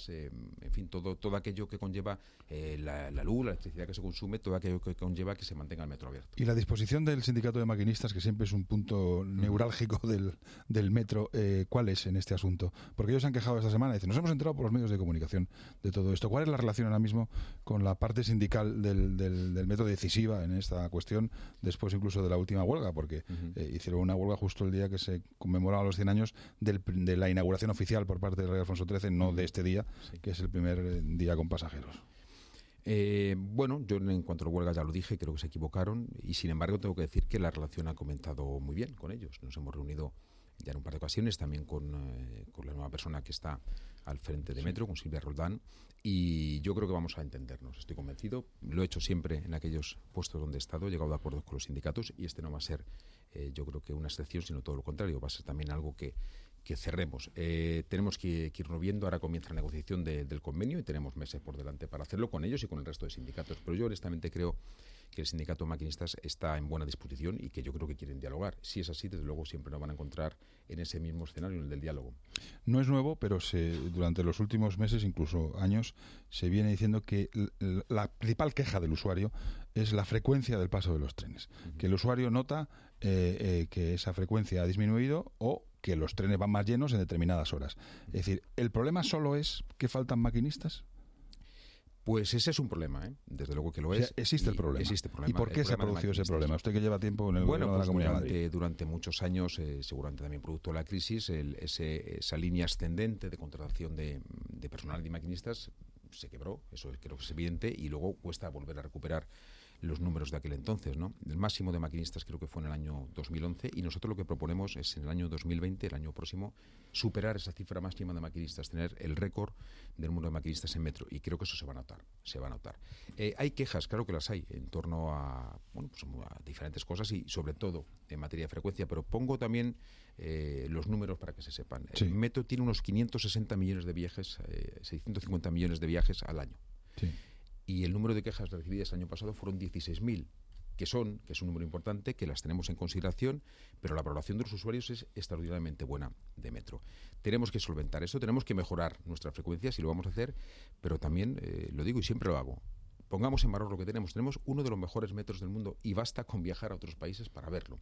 gas, eh, en fin, todo todo aquello que conlleva eh, la, la luz, la electricidad que se consume, todo aquello que conlleva que se mantenga el metro abierto. Y la disposición del sindicato de maquinistas, que siempre es un punto neurálgico del, del metro, eh, ¿cuál es en este asunto? Porque ellos se han quejado esta semana, dicen, nos hemos enterado por los medios de comunicación de todo esto. ¿Cuál es la relación ahora mismo con la parte sindical del, del, del metro decisiva en esta cuestión, después incluso de la última huelga? Porque uh-huh. eh, hicieron una huelga justo el día que se conmemoraba los cien años del, de la inauguración oficial por parte del rey Alfonso trece, no de este día, sí. que es el primer día con pasajeros. Eh, bueno, yo en cuanto a la huelga ya lo dije, creo que se equivocaron y sin embargo tengo que decir que la relación ha comentado muy bien con ellos. Nos hemos reunido ya en un par de ocasiones también con, eh, con la nueva persona que está al frente de Metro, con Silvia Roldán, y yo creo que vamos a entendernos, estoy convencido. Lo he hecho siempre en aquellos puestos donde he estado, he llegado a acuerdos con los sindicatos y este no va a ser, eh, yo creo que una excepción, sino todo lo contrario, va a ser también algo que que cerremos. Eh, tenemos que, que irnos viendo, ahora comienza la negociación de, del convenio y tenemos meses por delante para hacerlo con ellos y con el resto de sindicatos, pero yo honestamente creo que el sindicato de maquinistas está en buena disposición y que yo creo que quieren dialogar. Si es así, desde luego siempre nos van a encontrar en ese mismo escenario, en el del diálogo. No es nuevo, pero se, durante los últimos meses, incluso años, se viene diciendo que l- la principal queja del usuario es la frecuencia del paso de los trenes. Uh-huh. Que el usuario nota eh, eh, que esa frecuencia ha disminuido o que los trenes van más llenos en determinadas horas. Es decir, ¿el problema solo es que faltan maquinistas? Pues ese es un problema, ¿eh? Desde luego que lo es. O sea, existe el problema. Existe problema. ¿Y por qué se ha producido ese problema? Usted que lleva tiempo en el bueno, gobierno pues de la Comunidad durante, de Madrid. Durante muchos años, eh, seguramente también producto de la crisis, el, ese, esa línea ascendente de contratación de, de personal y de maquinistas se quebró, eso creo que es evidente, y luego cuesta volver a recuperar los números de aquel entonces, ¿no? El máximo de maquinistas creo que fue en el año dos mil once y nosotros lo que proponemos es en el año dos mil veinte, el año próximo, superar esa cifra máxima de maquinistas, tener el récord del número de maquinistas en metro y creo que eso se va a notar, se va a notar. Eh, hay quejas, claro que las hay, en torno a, bueno, pues a diferentes cosas y sobre todo en materia de frecuencia, pero pongo también eh, los números para que se sepan. Sí. El metro tiene unos quinientos sesenta millones de viajes, eh, seiscientos cincuenta millones de viajes al año. Sí. Y el número de quejas recibidas el año pasado fueron dieciséis mil, que son, que es un número importante, que las tenemos en consideración, pero la valoración de los usuarios es extraordinariamente buena de metro. Tenemos que solventar eso, tenemos que mejorar nuestras frecuencias y lo vamos a hacer, pero también, eh, lo digo y siempre lo hago, pongamos en valor lo que tenemos. Tenemos uno de los mejores metros del mundo y basta con viajar a otros países para verlo.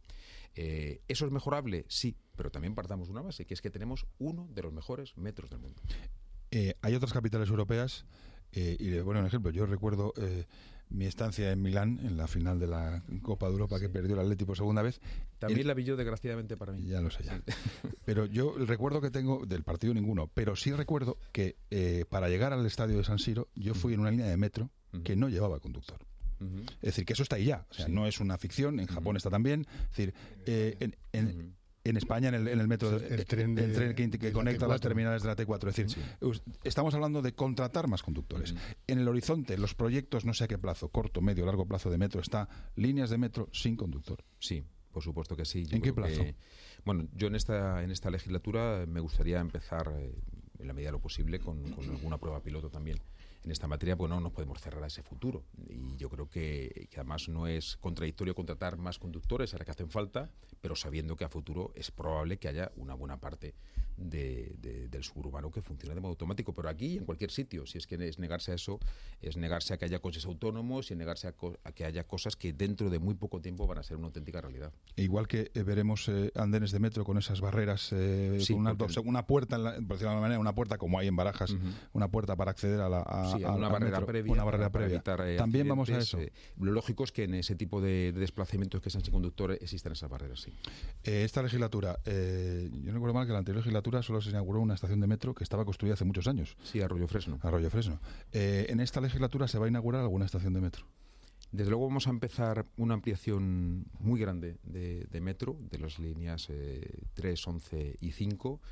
Eh, ¿Eso es mejorable? Sí, pero también partamos de una base, que es que tenemos uno de los mejores metros del mundo. Eh, hay otras capitales europeas. Eh, y le pongo un ejemplo, yo recuerdo eh, mi estancia en Milán en la final de la Copa de Europa, sí, que perdió el Atleti por segunda vez. También el, la vi yo desgraciadamente para mí. Ya lo sé, ya. Pero yo el recuerdo que tengo del partido ninguno, pero sí recuerdo que eh, para llegar al estadio de San Siro yo fui uh-huh. en una línea de metro uh-huh. que no llevaba conductor. Uh-huh. Es decir, que eso está ahí ya, o sea, sí. no es una ficción, en Japón uh-huh. está también. Es decir, eh, en... en uh-huh. En España, en el, en el metro, sí, el, tren de, el tren que, que conecta las terminales de la T cuatro. Es decir, sí. estamos hablando de contratar más conductores. Uh-huh. En el horizonte, los proyectos, no sé a qué plazo, corto, medio, largo plazo de metro, está líneas de metro sin conductor. Sí, por supuesto que sí. Yo ¿En qué plazo? Que, bueno, yo en esta, en esta legislatura me gustaría empezar, eh, en la medida de lo posible, con, con alguna prueba piloto también en esta materia, pues no nos podemos cerrar a ese futuro. Y yo creo que, que además no es contradictorio contratar más conductores, ahora que hacen falta, pero sabiendo que a futuro es probable que haya una buena parte de, de, del suburbano que funcione de modo automático. Pero aquí, en cualquier sitio, si es que es negarse a eso, es negarse a que haya coches autónomos y negarse a, co- a que haya cosas que dentro de muy poco tiempo van a ser una auténtica realidad. Igual que eh, veremos eh, andenes de metro con esas barreras, eh, sí, con una, porque... una puerta, en la, por decirlo de alguna manera, una puerta como hay en Barajas, uh-huh. una puerta para acceder a la a, sí, a, una, barrera metro, previa, una barrera para, previa. Para evitar, eh, También vamos a eso. Eh, lo lógico es que en ese tipo de, de desplazamientos que sean sin conductor existan esas barreras, sí. Eh, esta legislatura, eh, yo no recuerdo mal que la anterior legislatura solo se inauguró una estación de metro que estaba construida hace muchos años. Sí, Arroyo Fresno. Arroyo Fresno. Eh, en esta legislatura se va a inaugurar alguna estación de metro. Desde luego vamos a empezar una ampliación muy grande de, de metro, de las líneas eh, tres, once y cinco.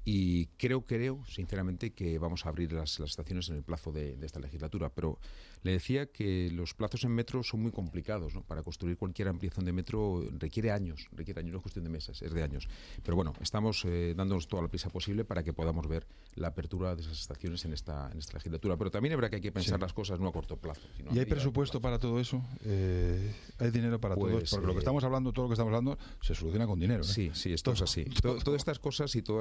Y creo, creo, sinceramente, que vamos a abrir las, las estaciones en el plazo de, de esta legislatura. Pero le decía que los plazos en metro son muy complicados, ¿no? Para construir cualquier ampliación de metro requiere años, requiere años, no es cuestión de meses, es de años. Pero bueno, estamos eh, dándonos toda la prisa posible para que podamos ver la apertura de esas estaciones en esta, en esta legislatura. Pero también habrá que hay que pensar sí. las cosas no a corto plazo. Sino ¿Y hay presupuesto para todo eso? Eh, ¿Hay dinero para pues, todo eso? Porque eh, lo que estamos hablando, todo lo que estamos hablando, se soluciona con dinero, ¿eh? Sí, sí, esto todo. es así. Todo, todas estas cosas y todas las ideas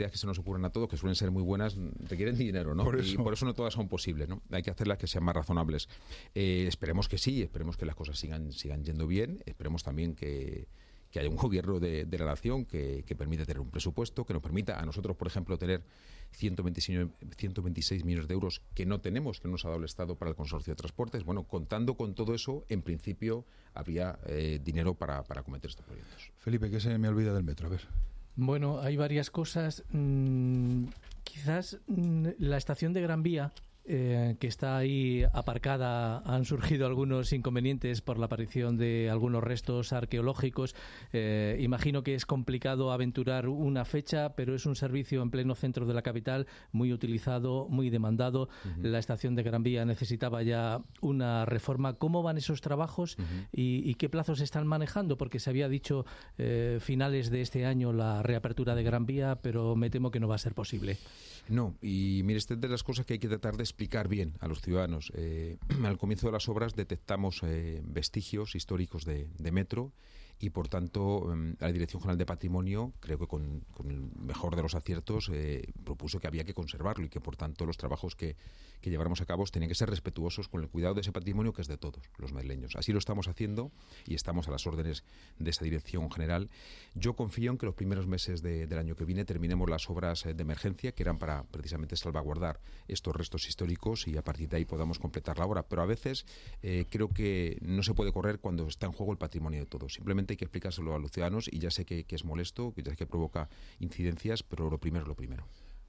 ideas que se nos ocurren a todos, que suelen ser muy buenas, requieren dinero, ¿no? Por y eso. por eso no todas son posibles, ¿no? Hay que hacerlas que sean más razonables. Eh, esperemos que sí, esperemos que las cosas sigan, sigan yendo bien, esperemos también que, que haya un gobierno de, de la nación que, que permita tener un presupuesto, que nos permita a nosotros, por ejemplo, tener ciento veintiséis millones de euros que no tenemos, que no nos ha dado el Estado para el consorcio de transportes. Bueno, contando con todo eso, en principio habría eh, dinero para, para acometer estos proyectos. Felipe, ¿qué se me olvida del metro? A ver. Bueno, hay varias cosas. Mm, quizás mm, la estación de Gran Vía, eh, que está ahí aparcada, han surgido algunos inconvenientes por la aparición de algunos restos arqueológicos. Eh, imagino que es complicado aventurar una fecha, pero es un servicio en pleno centro de la capital, muy utilizado, muy demandado. Uh-huh. La estación de Gran Vía necesitaba ya una reforma. ¿Cómo van esos trabajos uh-huh. y, y qué plazos se están manejando? Porque se había dicho eh, finales de este año la reapertura de Gran Vía, pero me temo que no va a ser posible. No, y mire, esta es de las cosas que hay que tratar de explicar bien a los ciudadanos. Eh, al comienzo de las obras detectamos eh, vestigios históricos de, de metro y, por tanto, eh, la Dirección General de Patrimonio, creo que con, con el mejor de los aciertos, eh, propuso que había que conservarlo y que, por tanto, los trabajos que, que lleváramos a cabo tenían que ser respetuosos con el cuidado de ese patrimonio que es de todos los madrileños. Así lo estamos haciendo y estamos a las órdenes de esa Dirección General. Yo confío en que los primeros meses de, del año que viene terminemos las obras de emergencia que eran para precisamente salvaguardar estos restos históricos y a partir de ahí podamos completar la obra. Pero a veces eh, creo que no se puede correr cuando está en juego el patrimonio de todos. Simplemente hay que explicárselo a los ciudadanos y ya sé que, que es molesto, que ya sé que provoca incidencias, pero lo primero es lo primero.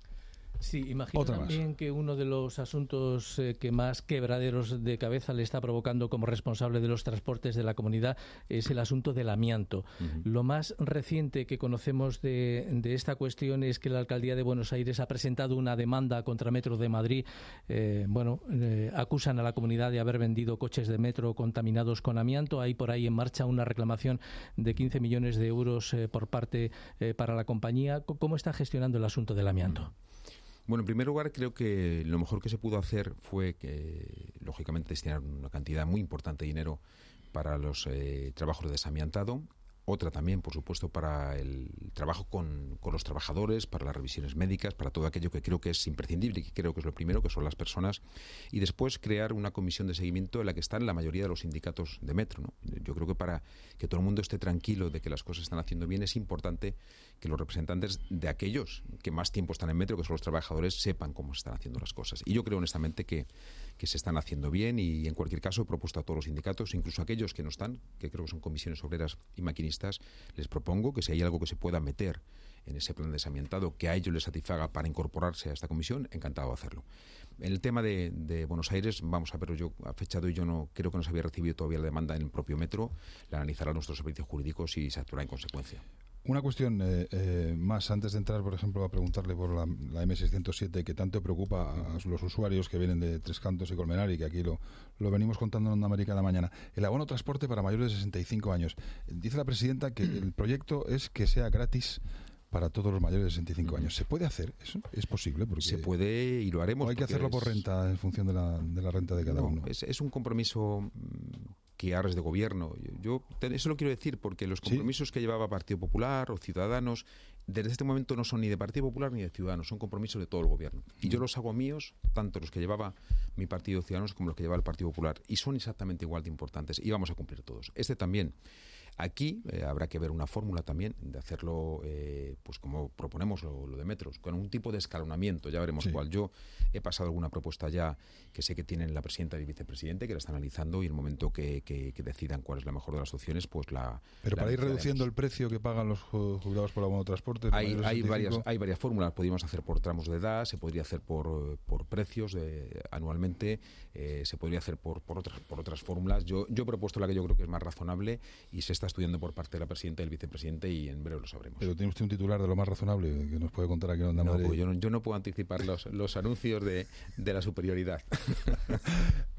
Sí, imagino Otra también más. que uno de los asuntos eh, que más quebraderos de cabeza le está provocando como responsable de los transportes de la comunidad es el asunto del amianto. Uh-huh. Lo más reciente que conocemos de, de esta cuestión es que la Alcaldía de Buenos Aires ha presentado una demanda contra Metro de Madrid. Eh, bueno, eh, acusan a la comunidad de haber vendido coches de metro contaminados con amianto. Hay por ahí en marcha una reclamación de quince millones de euros eh, por parte eh, para la compañía. ¿Cómo está gestionando el asunto del amianto? Uh-huh. Bueno, en primer lugar, creo que lo mejor que se pudo hacer fue que, lógicamente, destinar una cantidad muy importante de dinero para los eh, trabajos de desamiantado. Otra también, por supuesto, para el trabajo con, con los trabajadores, para las revisiones médicas, para todo aquello que creo que es imprescindible y que creo que es lo primero, que son las personas. Y después crear una comisión de seguimiento en la que están la mayoría de los sindicatos de metro, ¿no? Yo creo que para que todo el mundo esté tranquilo de que las cosas están haciendo bien, es importante que los representantes de aquellos que más tiempo están en metro, que son los trabajadores, sepan cómo se están haciendo las cosas. Y yo creo honestamente que, que se están haciendo bien y, en cualquier caso, he propuesto a todos los sindicatos, incluso a aquellos que no están, que creo que son comisiones obreras y maquinistas, les propongo que si hay algo que se pueda meter en ese plan de desamiantado que a ellos les satisfaga para incorporarse a esta comisión, encantado de hacerlo. En el tema de, de Buenos Aires, vamos a ver, yo a fecha de hoy yo no creo que no se había recibido todavía la demanda en el propio metro, la analizarán nuestros servicios jurídicos y se actuará en consecuencia. Una cuestión eh, eh, más, antes de entrar, por ejemplo, a preguntarle por la, la eme seiscientos siete, que tanto preocupa a los usuarios que vienen de Tres Cantos y Colmenar, y que aquí lo, lo venimos contando en América de la Mañana. El abono transporte para mayores de sesenta y cinco años. Dice la presidenta que el proyecto es que sea gratis para todos los mayores de sesenta y cinco años. ¿Se puede hacer eso? ¿Es posible? Porque se puede y lo haremos. ¿O hay que hacerlo por renta, en función de la, de la renta de cada no, uno? Es, es un compromiso que ahora es de gobierno. Yo, yo eso lo quiero decir porque los compromisos ¿Sí? que llevaba Partido Popular o Ciudadanos desde este momento no son ni de Partido Popular ni de Ciudadanos, son compromisos de todo el gobierno. Y yo los hago míos, tanto los que llevaba mi partido Ciudadanos como los que llevaba el Partido Popular, y son exactamente igual de importantes y vamos a cumplir todos. Este también. Aquí eh, habrá que ver una fórmula también de hacerlo, eh, pues como proponemos lo, lo de metros, con un tipo de escalonamiento, ya veremos sí. cuál. Yo he pasado alguna propuesta ya que sé que tienen la presidenta y el vicepresidente, que la están analizando, y en el momento que, que, que decidan cuál es la mejor de las opciones, pues la... Pero la para ir reduciendo el precio que pagan los jubilados por abono de transporte... Hay, hay, varias, hay varias fórmulas, podríamos hacer por tramos de edad, se podría hacer por, por precios de, anualmente, eh, se podría hacer por, por, otras, por otras fórmulas. Yo, yo he propuesto la que yo creo que es más razonable y se está estudiando por parte de la presidenta y el vicepresidente y en breve lo sabremos. Pero tiene usted un titular de lo más razonable que nos puede contar aquí en Onda Madrid. No, pues yo, no, yo no puedo anticipar los, los anuncios de, de la superioridad.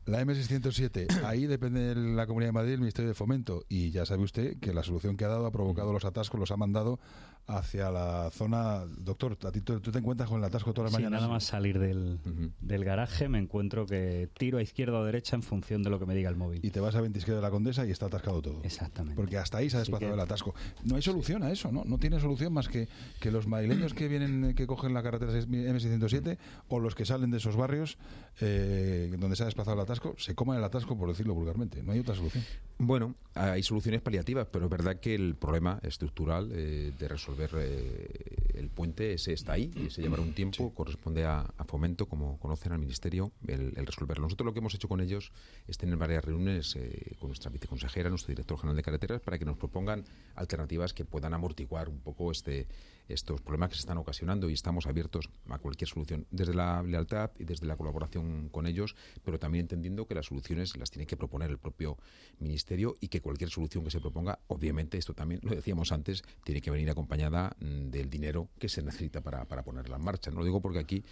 La eme seiscientos siete, ahí depende de la Comunidad de Madrid, el Ministerio de Fomento, y ya sabe usted que la solución que ha dado ha provocado los atascos, los ha mandado hacia la zona. Doctor, ¿a ti tú te encuentras con el atasco todas las sí, mañanas? Nada más salir del, uh-huh. del garaje me encuentro que tiro a izquierda o derecha en función de lo que me diga el móvil. Y te vas a Ventisquera de la Condesa y está atascado todo. Exactamente. Porque hasta ahí se ha desplazado que... el atasco. No hay solución sí. a eso, ¿no? No tiene solución más que que los madrileños que vienen, que cogen la carretera eme seiscientos siete o los que salen de esos barrios eh, donde se ha desplazado el atasco, se coman el atasco, por decirlo vulgarmente. No hay otra solución. Bueno, hay soluciones paliativas, pero es verdad que el problema estructural eh, de resolver eh, el puente ese está ahí y se llevará un tiempo. Sí. Corresponde a, a Fomento, como conocen, al Ministerio, el, el resolverlo. Nosotros lo que hemos hecho con ellos es tener varias reuniones eh, con nuestra viceconsejera, nuestro director general de carreteras, para que nos propongan alternativas que puedan amortiguar un poco este estos problemas que se están ocasionando, y estamos abiertos a cualquier solución desde la lealtad y desde la colaboración con ellos, pero también entendiendo que las soluciones las tiene que proponer el propio Ministerio y que cualquier solución que se proponga, obviamente, esto también lo decíamos antes, tiene que venir acompañada del dinero que se necesita para, para ponerla en marcha. No lo digo porque aquí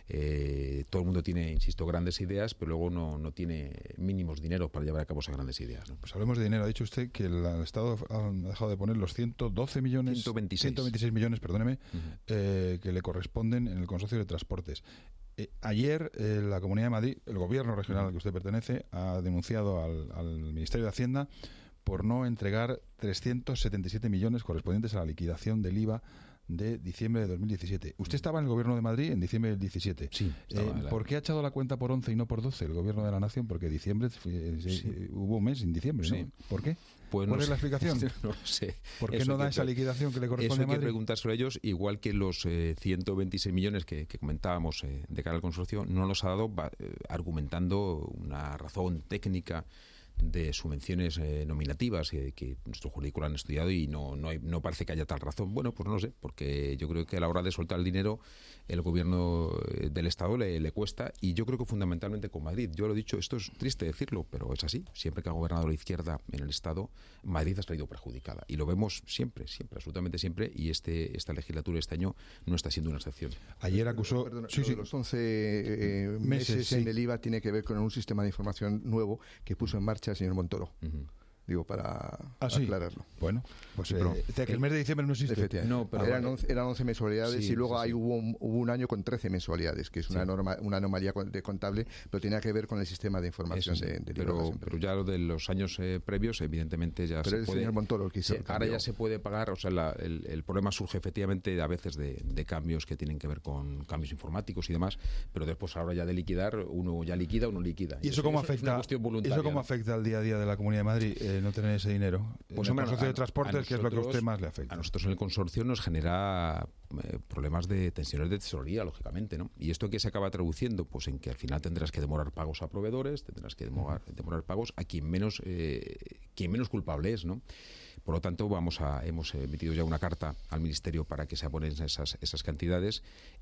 Eh, todo el mundo tiene, insisto, grandes ideas, pero luego no, no tiene mínimos dineros para llevar a cabo esas grandes ideas, ¿no? Pues hablemos de dinero. Ha dicho usted que el, el Estado ha dejado de poner los ciento doce millones, ciento veintiséis, ciento veintiséis millones, perdóneme, uh-huh. eh, que le corresponden en el Consorcio de Transportes. Eh, ayer eh, la Comunidad de Madrid, el gobierno regional al que usted pertenece, ha denunciado al, al Ministerio de Hacienda por no entregar trescientos setenta y siete millones correspondientes a la liquidación del I V A de diciembre de dos mil diecisiete. Usted estaba en el Gobierno de Madrid en diciembre del diecisiete. Sí. Eh, la... ¿Por qué ha echado la cuenta por once y no por doce el Gobierno de la Nación? Porque diciembre eh, sí. eh, hubo un mes en diciembre, ¿no? Sí. ¿Por qué? Pues ¿Cuál no es la explicación? No lo sé. ¿Por qué eso no da que, esa liquidación que le corresponde eso a Madrid? Hay que preguntárselo a ellos, igual que los eh, ciento veintiséis millones que, que comentábamos eh, de cara al consorcio, no los ha dado va, eh, argumentando una razón técnica de subvenciones eh, nominativas eh, que nuestro jurídico lo han estudiado y no, no, hay, no parece que haya tal razón. Bueno, pues no lo sé, porque yo creo que a la hora de soltar el dinero el gobierno del Estado le, le cuesta, y yo creo que fundamentalmente con Madrid. Yo lo he dicho, esto es triste decirlo, pero es así. Siempre que ha gobernado la izquierda en el Estado, Madrid ha salido perjudicada. Y lo vemos siempre, siempre, absolutamente siempre, y este esta legislatura, este año, no está siendo una excepción. Ayer acusó... Perdona, sí, sí. Los once eh, meses, meses sí. en el I V A tiene que ver con un sistema de información nuevo que puso en marcha el señor Montoro. Uh-huh. Digo, para ah, sí. aclararlo. Bueno, pues eh, pero, eh, que el mes de diciembre no existe. No, pero eran, once, eran once mensualidades sí, y luego sí, ahí sí. Hubo, un, hubo un año con trece mensualidades, que es una, sí. norma, una anomalía de contable, pero tenía que ver con el sistema de información sí. de, de pero, pero ya lo de los años eh, previos, evidentemente ya pero se el puede... señor Montoro que hizo se, ahora ya se puede pagar, o sea, la, el, el problema surge efectivamente a veces de, de cambios que tienen que ver con cambios informáticos y demás, pero después ahora ya de liquidar, uno ya liquida, uno liquida. ¿Y eso, eso cómo eso afecta? Es ¿Eso cómo ¿no? afecta al día a día de la Comunidad de Madrid, eh, no tener ese dinero? Pues en el consorcio de transportes, que es lo que a usted más le afecta. A nosotros en el consorcio nos genera eh, problemas de tensiones de tesorería, lógicamente, ¿no? ¿Y esto en qué se acaba traduciendo? Pues en que al final tendrás que demorar pagos a proveedores, tendrás que demorar, demorar pagos a quien menos, eh, quien menos culpable es, ¿no? Por lo tanto, vamos a, hemos emitido ya una carta al Ministerio para que se abonen esas, esas cantidades,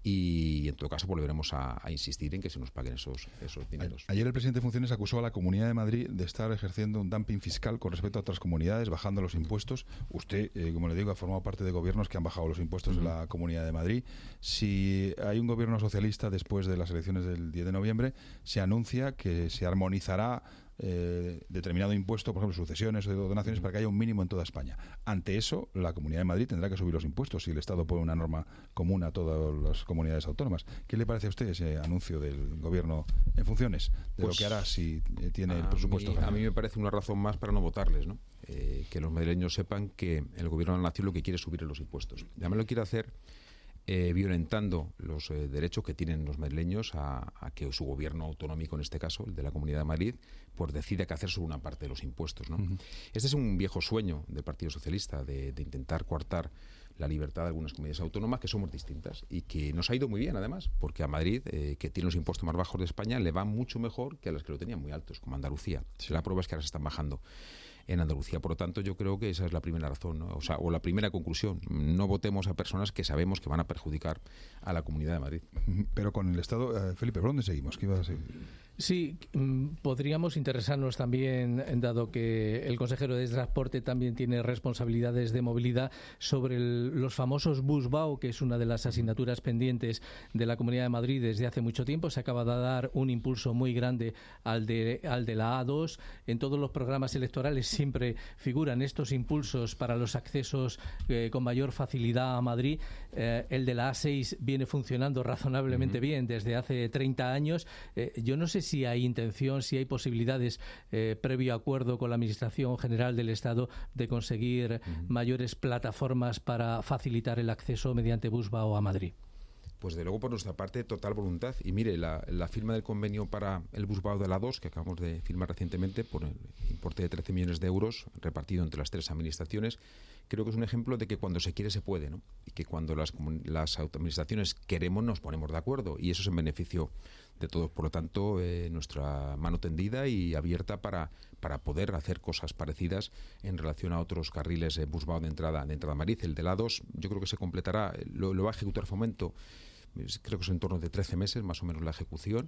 y en todo caso volveremos a, a insistir en que se nos paguen esos, esos dineros. Ayer el presidente de funciones acusó a la Comunidad de Madrid de estar ejerciendo un dumping fiscal con respecto a otras comunidades, bajando los impuestos. Usted, eh, como le digo, ha formado parte de gobiernos que han bajado los impuestos uh-huh. de la Comunidad de Madrid. Si hay un gobierno socialista después de las elecciones del diez de noviembre, se anuncia que se armonizará Eh, determinado impuesto, por ejemplo, sucesiones o donaciones, para que haya un mínimo en toda España. Ante eso, la Comunidad de Madrid tendrá que subir los impuestos si el Estado pone una norma común a todas las comunidades autónomas. ¿Qué le parece a usted ese anuncio del Gobierno en funciones de pues, lo que hará si eh, tiene el presupuesto? Mí, a mí me parece una razón más para no votarles, ¿no? Eh, que los madrileños sepan que el Gobierno de la Nación lo que quiere es subir los impuestos. Ya me lo quiere hacer Eh, violentando los eh, derechos que tienen los madrileños a, a que su gobierno autonómico, en este caso, el de la Comunidad de Madrid, pues decida qué hacer sobre una parte de los impuestos, ¿no? Uh-huh. Este es un viejo sueño del Partido Socialista de, de intentar coartar la libertad de algunas comunidades autónomas que somos distintas y que nos ha ido muy bien, además, porque a Madrid, eh, que tiene los impuestos más bajos de España, le va mucho mejor que a las que lo tenían muy altos, como Andalucía. Sí. La prueba es que ahora se están bajando en Andalucía. Por lo tanto, yo creo que esa es la primera razón, ¿no? O sea, o la primera conclusión. No votemos a personas que sabemos que van a perjudicar a la Comunidad de Madrid. Pero con el Estado, eh, Felipe, ¿por dónde seguimos? ¿Qué iba a seguir? Sí, podríamos interesarnos también, dado que el consejero de Transporte también tiene responsabilidades de movilidad, sobre el, los famosos Busbao, que es una de las asignaturas pendientes de la Comunidad de Madrid desde hace mucho tiempo. Se acaba de dar un impulso muy grande al de, al de la A dos. En todos los programas electorales siempre figuran estos impulsos para los accesos eh, con mayor facilidad a Madrid. Eh, el de la A seis viene funcionando razonablemente uh-huh. bien desde hace treinta años. Eh, yo no sé si hay intención, si hay posibilidades, eh, previo acuerdo con la Administración General del Estado, de conseguir uh-huh. mayores plataformas para facilitar el acceso mediante Busbao a Madrid. Pues de luego por nuestra parte total voluntad. Y mire, la, la firma del convenio para el Busbao de la A dos, que acabamos de firmar recientemente por el importe de trece millones de euros repartido entre las tres administraciones, creo que es un ejemplo de que cuando se quiere se puede, ¿no? Y que cuando las, las administraciones queremos nos ponemos de acuerdo, y eso es en beneficio de todos. Por lo tanto, eh, nuestra mano tendida y abierta para, para poder hacer cosas parecidas en relación a otros carriles de Busbao de entrada, de entrada a Madrid. El de la A dos yo creo que se completará, lo, lo va a ejecutar Fomento, creo que es en torno de trece meses más o menos la ejecución,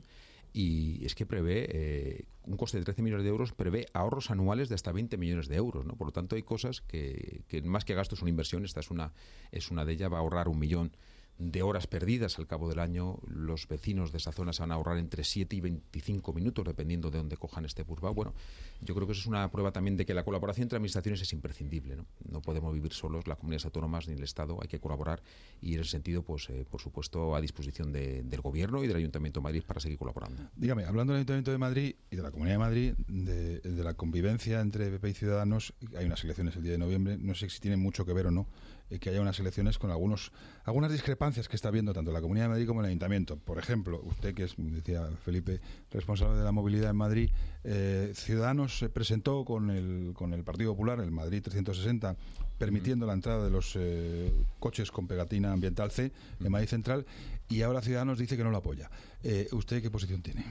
y es que prevé eh, un coste de trece millones de euros, prevé ahorros anuales de hasta veinte millones de euros, ¿no? Por lo tanto hay cosas que, que más que gasto es una inversión. Esta es una, es una de ellas. Va a ahorrar un millón de horas perdidas al cabo del año. Los vecinos de esa zona se van a ahorrar entre siete y veinticinco minutos dependiendo de dónde cojan este Busbao. Bueno, yo creo que eso es una prueba también de que la colaboración entre administraciones es imprescindible, ¿no? No podemos vivir solos, las comunidades autónomas ni el Estado, hay que colaborar, y en ese sentido, pues eh, por supuesto, a disposición de, del Gobierno y del Ayuntamiento de Madrid para seguir colaborando. Dígame, hablando del Ayuntamiento de Madrid y de la Comunidad de Madrid, de, de la convivencia entre P P y Ciudadanos, hay unas elecciones el día de noviembre, no sé si tienen mucho que ver o no que haya unas elecciones con algunos algunas discrepancias que está habiendo tanto la Comunidad de Madrid como el Ayuntamiento. Por ejemplo, usted, que es, decía Felipe, responsable de la movilidad en Madrid, eh, Ciudadanos se presentó con el, con el Partido Popular, el Madrid trescientos sesenta, permitiendo uh-huh. la entrada de los eh, coches con pegatina ambiental C en Madrid Central, y ahora Ciudadanos dice que no lo apoya. Eh, ¿Usted qué posición tiene?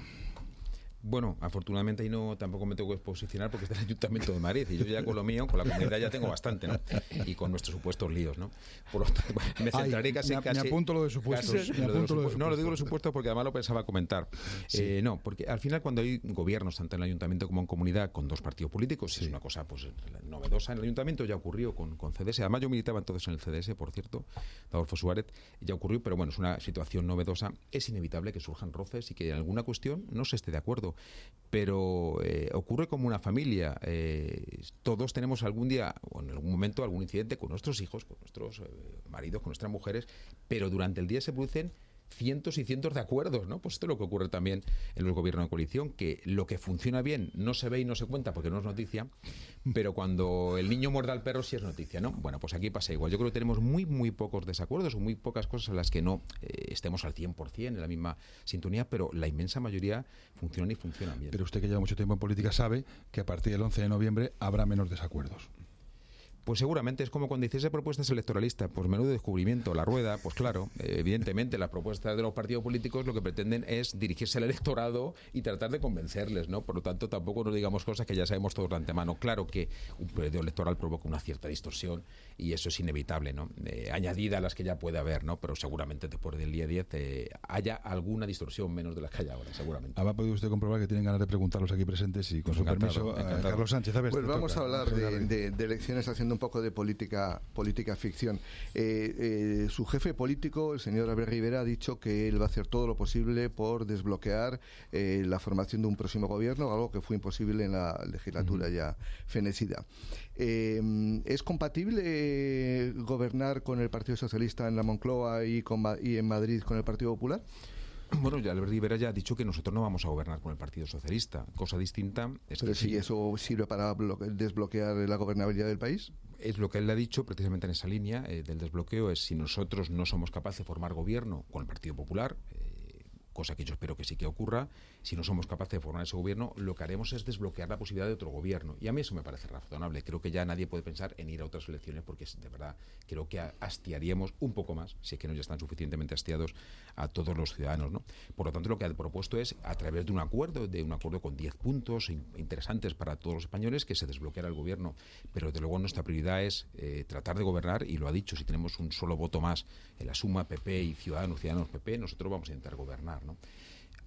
Bueno, afortunadamente ahí no tampoco me tengo que posicionar porque está el Ayuntamiento de Madrid, y yo ya con lo mío, con la comunidad ya tengo bastante, ¿no? Y con nuestros supuestos líos, ¿no? Por lo tanto, me centraré Ay, casi, me, casi... Me apunto lo de supuestos. Casi, me apunto lo de supuestos. No, lo digo los supuestos porque además lo pensaba comentar. Sí. Eh, no, porque al final cuando hay gobiernos, tanto en el Ayuntamiento como en comunidad, con dos partidos políticos, sí. es una cosa pues novedosa. En el Ayuntamiento ya ocurrió con, con C D S, además yo militaba entonces en el C D S, por cierto, Adolfo Suárez, ya ocurrió, pero bueno, es una situación novedosa. Es inevitable que surjan roces y que en alguna cuestión no se esté de acuerdo, pero Pero eh, ocurre como una familia. Eh, todos tenemos algún día o en algún momento algún incidente con nuestros hijos, con nuestros eh, maridos, con nuestras mujeres, pero durante el día se producen cientos y cientos de acuerdos, ¿no? Pues esto es lo que ocurre también en los gobiernos de coalición, que lo que funciona bien no se ve y no se cuenta porque no es noticia, pero cuando el niño muerde al perro sí es noticia, ¿no? Bueno, pues aquí pasa igual. Yo creo que tenemos muy, muy pocos desacuerdos o muy pocas cosas en las que no eh, estemos al cien por ciento en la misma sintonía, pero la inmensa mayoría funcionan y funcionan bien. Pero usted, que lleva mucho tiempo en política, sabe que a partir del once de noviembre habrá menos desacuerdos. Pues seguramente es como cuando hiciese propuestas electoralistas, pues menudo descubrimiento, la rueda, pues claro, eh, evidentemente las propuestas de los partidos políticos lo que pretenden es dirigirse al electorado y tratar de convencerles, ¿no? Por lo tanto, tampoco nos digamos cosas que ya sabemos todos de antemano. Claro que un periodo electoral provoca una cierta distorsión y eso es inevitable, ¿no? Eh, añadida a las que ya puede haber, ¿no? Pero seguramente después del día diez eh, haya alguna distorsión menos de las que hay ahora, seguramente. ¿Ha podido usted comprobar que tienen ganas de preguntarlos aquí presentes y con pues su encantado, permiso a Carlos Sánchez? A ver, pues vamos toca. a hablar de, de, de elecciones haciendo un poco de política política ficción. Eh, eh, su jefe político, el señor Albert Rivera, ha dicho que él va a hacer todo lo posible por desbloquear eh, la formación de un próximo gobierno, algo que fue imposible en la legislatura uh-huh. ya fenecida. Eh, ¿Es compatible gobernar con el Partido Socialista en la Moncloa y, con, y en Madrid con el Partido Popular? Bueno, ya Albert Rivera ya ha dicho que nosotros no vamos a gobernar con el Partido Socialista. Cosa distinta es Pero que si sí, eso sirve para desbloquear la gobernabilidad del país. Es lo que él ha dicho precisamente en esa línea eh, del desbloqueo, es si nosotros no somos capaces de formar gobierno con el Partido Popular, eh, cosa que yo espero que sí que ocurra, si no somos capaces de formar ese gobierno, lo que haremos es desbloquear la posibilidad de otro gobierno. Y a mí eso me parece razonable. Creo que ya nadie puede pensar en ir a otras elecciones porque de verdad creo que hastiaríamos un poco más, si es que no ya están suficientemente hastiados, a todos los ciudadanos, ¿no? Por lo tanto, lo que ha propuesto es, a través de un acuerdo, de un acuerdo con diez puntos interesantes para todos los españoles, que se desbloqueara el gobierno. Pero desde luego nuestra prioridad es eh, tratar de gobernar, y lo ha dicho, si tenemos un solo voto más en la suma P P y Ciudadanos, Ciudadanos P P, nosotros vamos a intentar gobernar, ¿no? Ahora,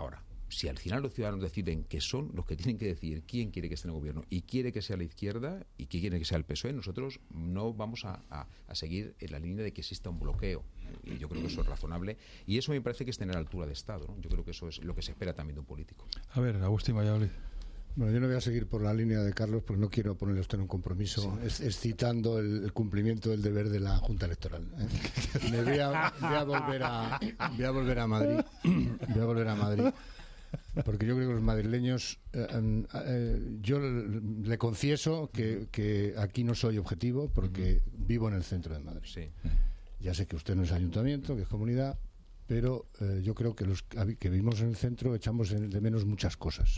si al final los ciudadanos deciden que son los que tienen que decidir quién quiere que esté en el gobierno y quiere que sea la izquierda y quién quiere que sea el P S O E, nosotros no vamos a, a, a seguir en la línea de que exista un bloqueo. Y yo creo que eso es razonable. Y eso me parece que es tener altura de Estado, ¿no? Yo creo que eso es lo que se espera también de un político. A ver, Agustín Valladolid. Bueno, yo no voy a seguir por la línea de Carlos porque no quiero ponerle a usted en un compromiso sí. es, es citando el, el cumplimiento del deber de la Junta Electoral. ¿eh? Me voy a, voy a volver a voy a volver a Madrid. Voy a volver a Madrid. Porque yo creo que los madrileños eh, eh, yo le confieso que, que aquí no soy objetivo porque uh-huh. vivo en el centro de Madrid. Sí. Ya sé que usted no es ayuntamiento, que es comunidad, pero eh, yo creo que los que vivimos en el centro echamos de menos muchas cosas.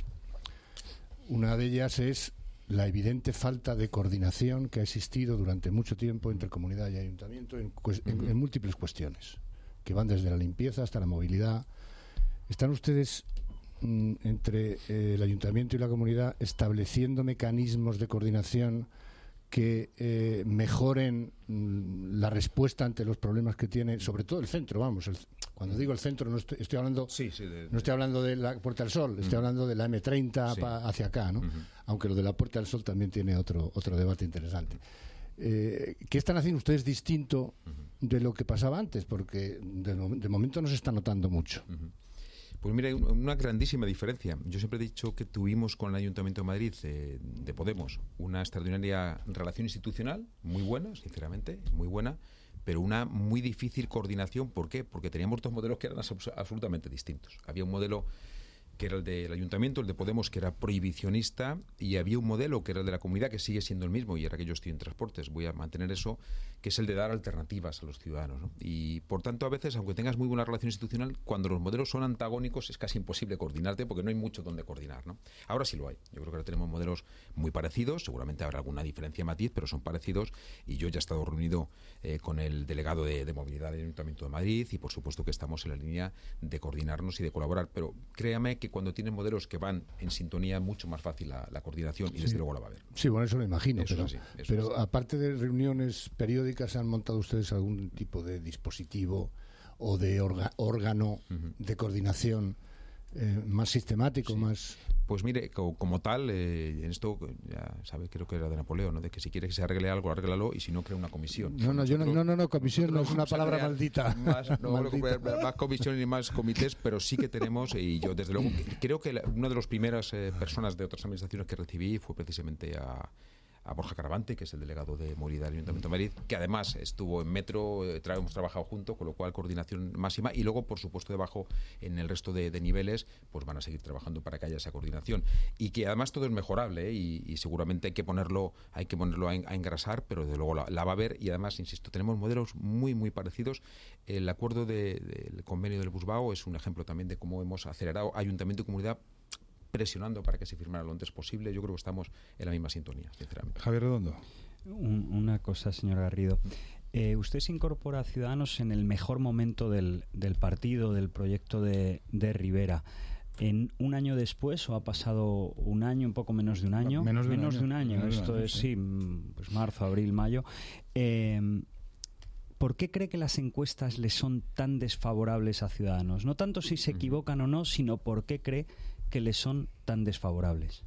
Una de ellas es la evidente falta de coordinación que ha existido durante mucho tiempo entre comunidad y ayuntamiento en, en, en múltiples cuestiones, que van desde la limpieza hasta la movilidad. ¿Están ustedes mm, entre eh, el ayuntamiento y la comunidad estableciendo mecanismos de coordinación que eh, mejoren mm, la respuesta ante los problemas que tiene, sobre todo el centro, vamos, el, cuando digo el centro no estoy, estoy hablando sí, sí, de, no estoy hablando de la Puerta del Sol, estoy uh-huh. hablando de la eme treinta sí. pa, hacia acá, ¿no? Uh-huh. Aunque lo de la Puerta del Sol también tiene otro otro debate interesante. Eh, ¿Qué están haciendo ustedes distinto uh-huh. de lo que pasaba antes? Porque de, de momento no se está notando mucho. Uh-huh. Pues mira, hay una grandísima diferencia. Yo siempre he dicho que tuvimos con el Ayuntamiento de Madrid, eh, de Podemos, una extraordinaria relación institucional, muy buena, sinceramente, muy buena, pero una muy difícil coordinación. ¿Por qué? Porque teníamos dos modelos que eran abs- absolutamente distintos. Había un modelo que era el del Ayuntamiento, el de Podemos, que era prohibicionista, y había un modelo que era el de la comunidad, que sigue siendo el mismo, y ahora que yo estoy en transportes voy a mantener eso, que es el de dar alternativas a los ciudadanos, ¿no? Y por tanto, a veces, aunque tengas muy buena relación institucional, cuando los modelos son antagónicos es casi imposible coordinarte porque no hay mucho donde coordinar, ¿no? Ahora sí lo hay. Yo creo que ahora tenemos modelos muy parecidos, seguramente habrá alguna diferencia matiz, pero son parecidos, y yo ya he estado reunido eh, con el delegado de, de movilidad del Ayuntamiento de Madrid, y por supuesto que estamos en la línea de coordinarnos y de colaborar, pero créame que cuando tienen modelos que van en sintonía, mucho más fácil la, la coordinación, y desde sí. luego la va a haber. Sí, bueno, eso lo imagino, eso pero, es así, eso pero es. Aparte de reuniones periódicas, ¿han montado ustedes algún tipo de dispositivo o de orga, órgano uh-huh. de coordinación eh, más sistemático, sí. más...? Pues mire, como, como tal, eh, en esto, ya sabe, creo que era de Napoleón, ¿no? De que si quiere que se arregle algo, arréglalo, y si no, crea una comisión. No, no, yo no, no, no, no, comisión no es una palabra maldita. Más, no, maldita. más comisión y más comités, pero sí que tenemos, y yo desde luego, creo que la, una de las primeras eh, personas de otras administraciones que recibí fue precisamente a... a Borja Caravante, que es el delegado de movilidad del Ayuntamiento de Madrid, que además estuvo en Metro, eh, tra- hemos trabajado juntos, con lo cual coordinación máxima, y luego, por supuesto, debajo, en el resto de, de niveles, pues van a seguir trabajando para que haya esa coordinación. Y que además todo es mejorable, ¿eh? y, y seguramente hay que ponerlo hay que ponerlo a, en, a engrasar, pero desde luego la, la va a haber, y además, insisto, tenemos modelos muy, muy parecidos. El acuerdo de, del convenio del Busbao es un ejemplo también de cómo hemos acelerado Ayuntamiento y Comunidad, presionando para que se firmara lo antes posible. Yo creo que estamos en la misma sintonía, sinceramente. Javier Redondo. Un, una cosa, señor Garrido. Eh, usted se incorpora a Ciudadanos en el mejor momento del, del partido, del proyecto de, de Rivera. ¿En un año después o ha pasado un año, un poco menos de un año? Menos de un menos año. De un año. Menos Esto de un año, es, sí. sí, pues marzo, abril, mayo. Eh, ¿Por qué cree que las encuestas le son tan desfavorables a Ciudadanos? No tanto si se equivocan o no, sino por qué cree que le son tan desfavorables.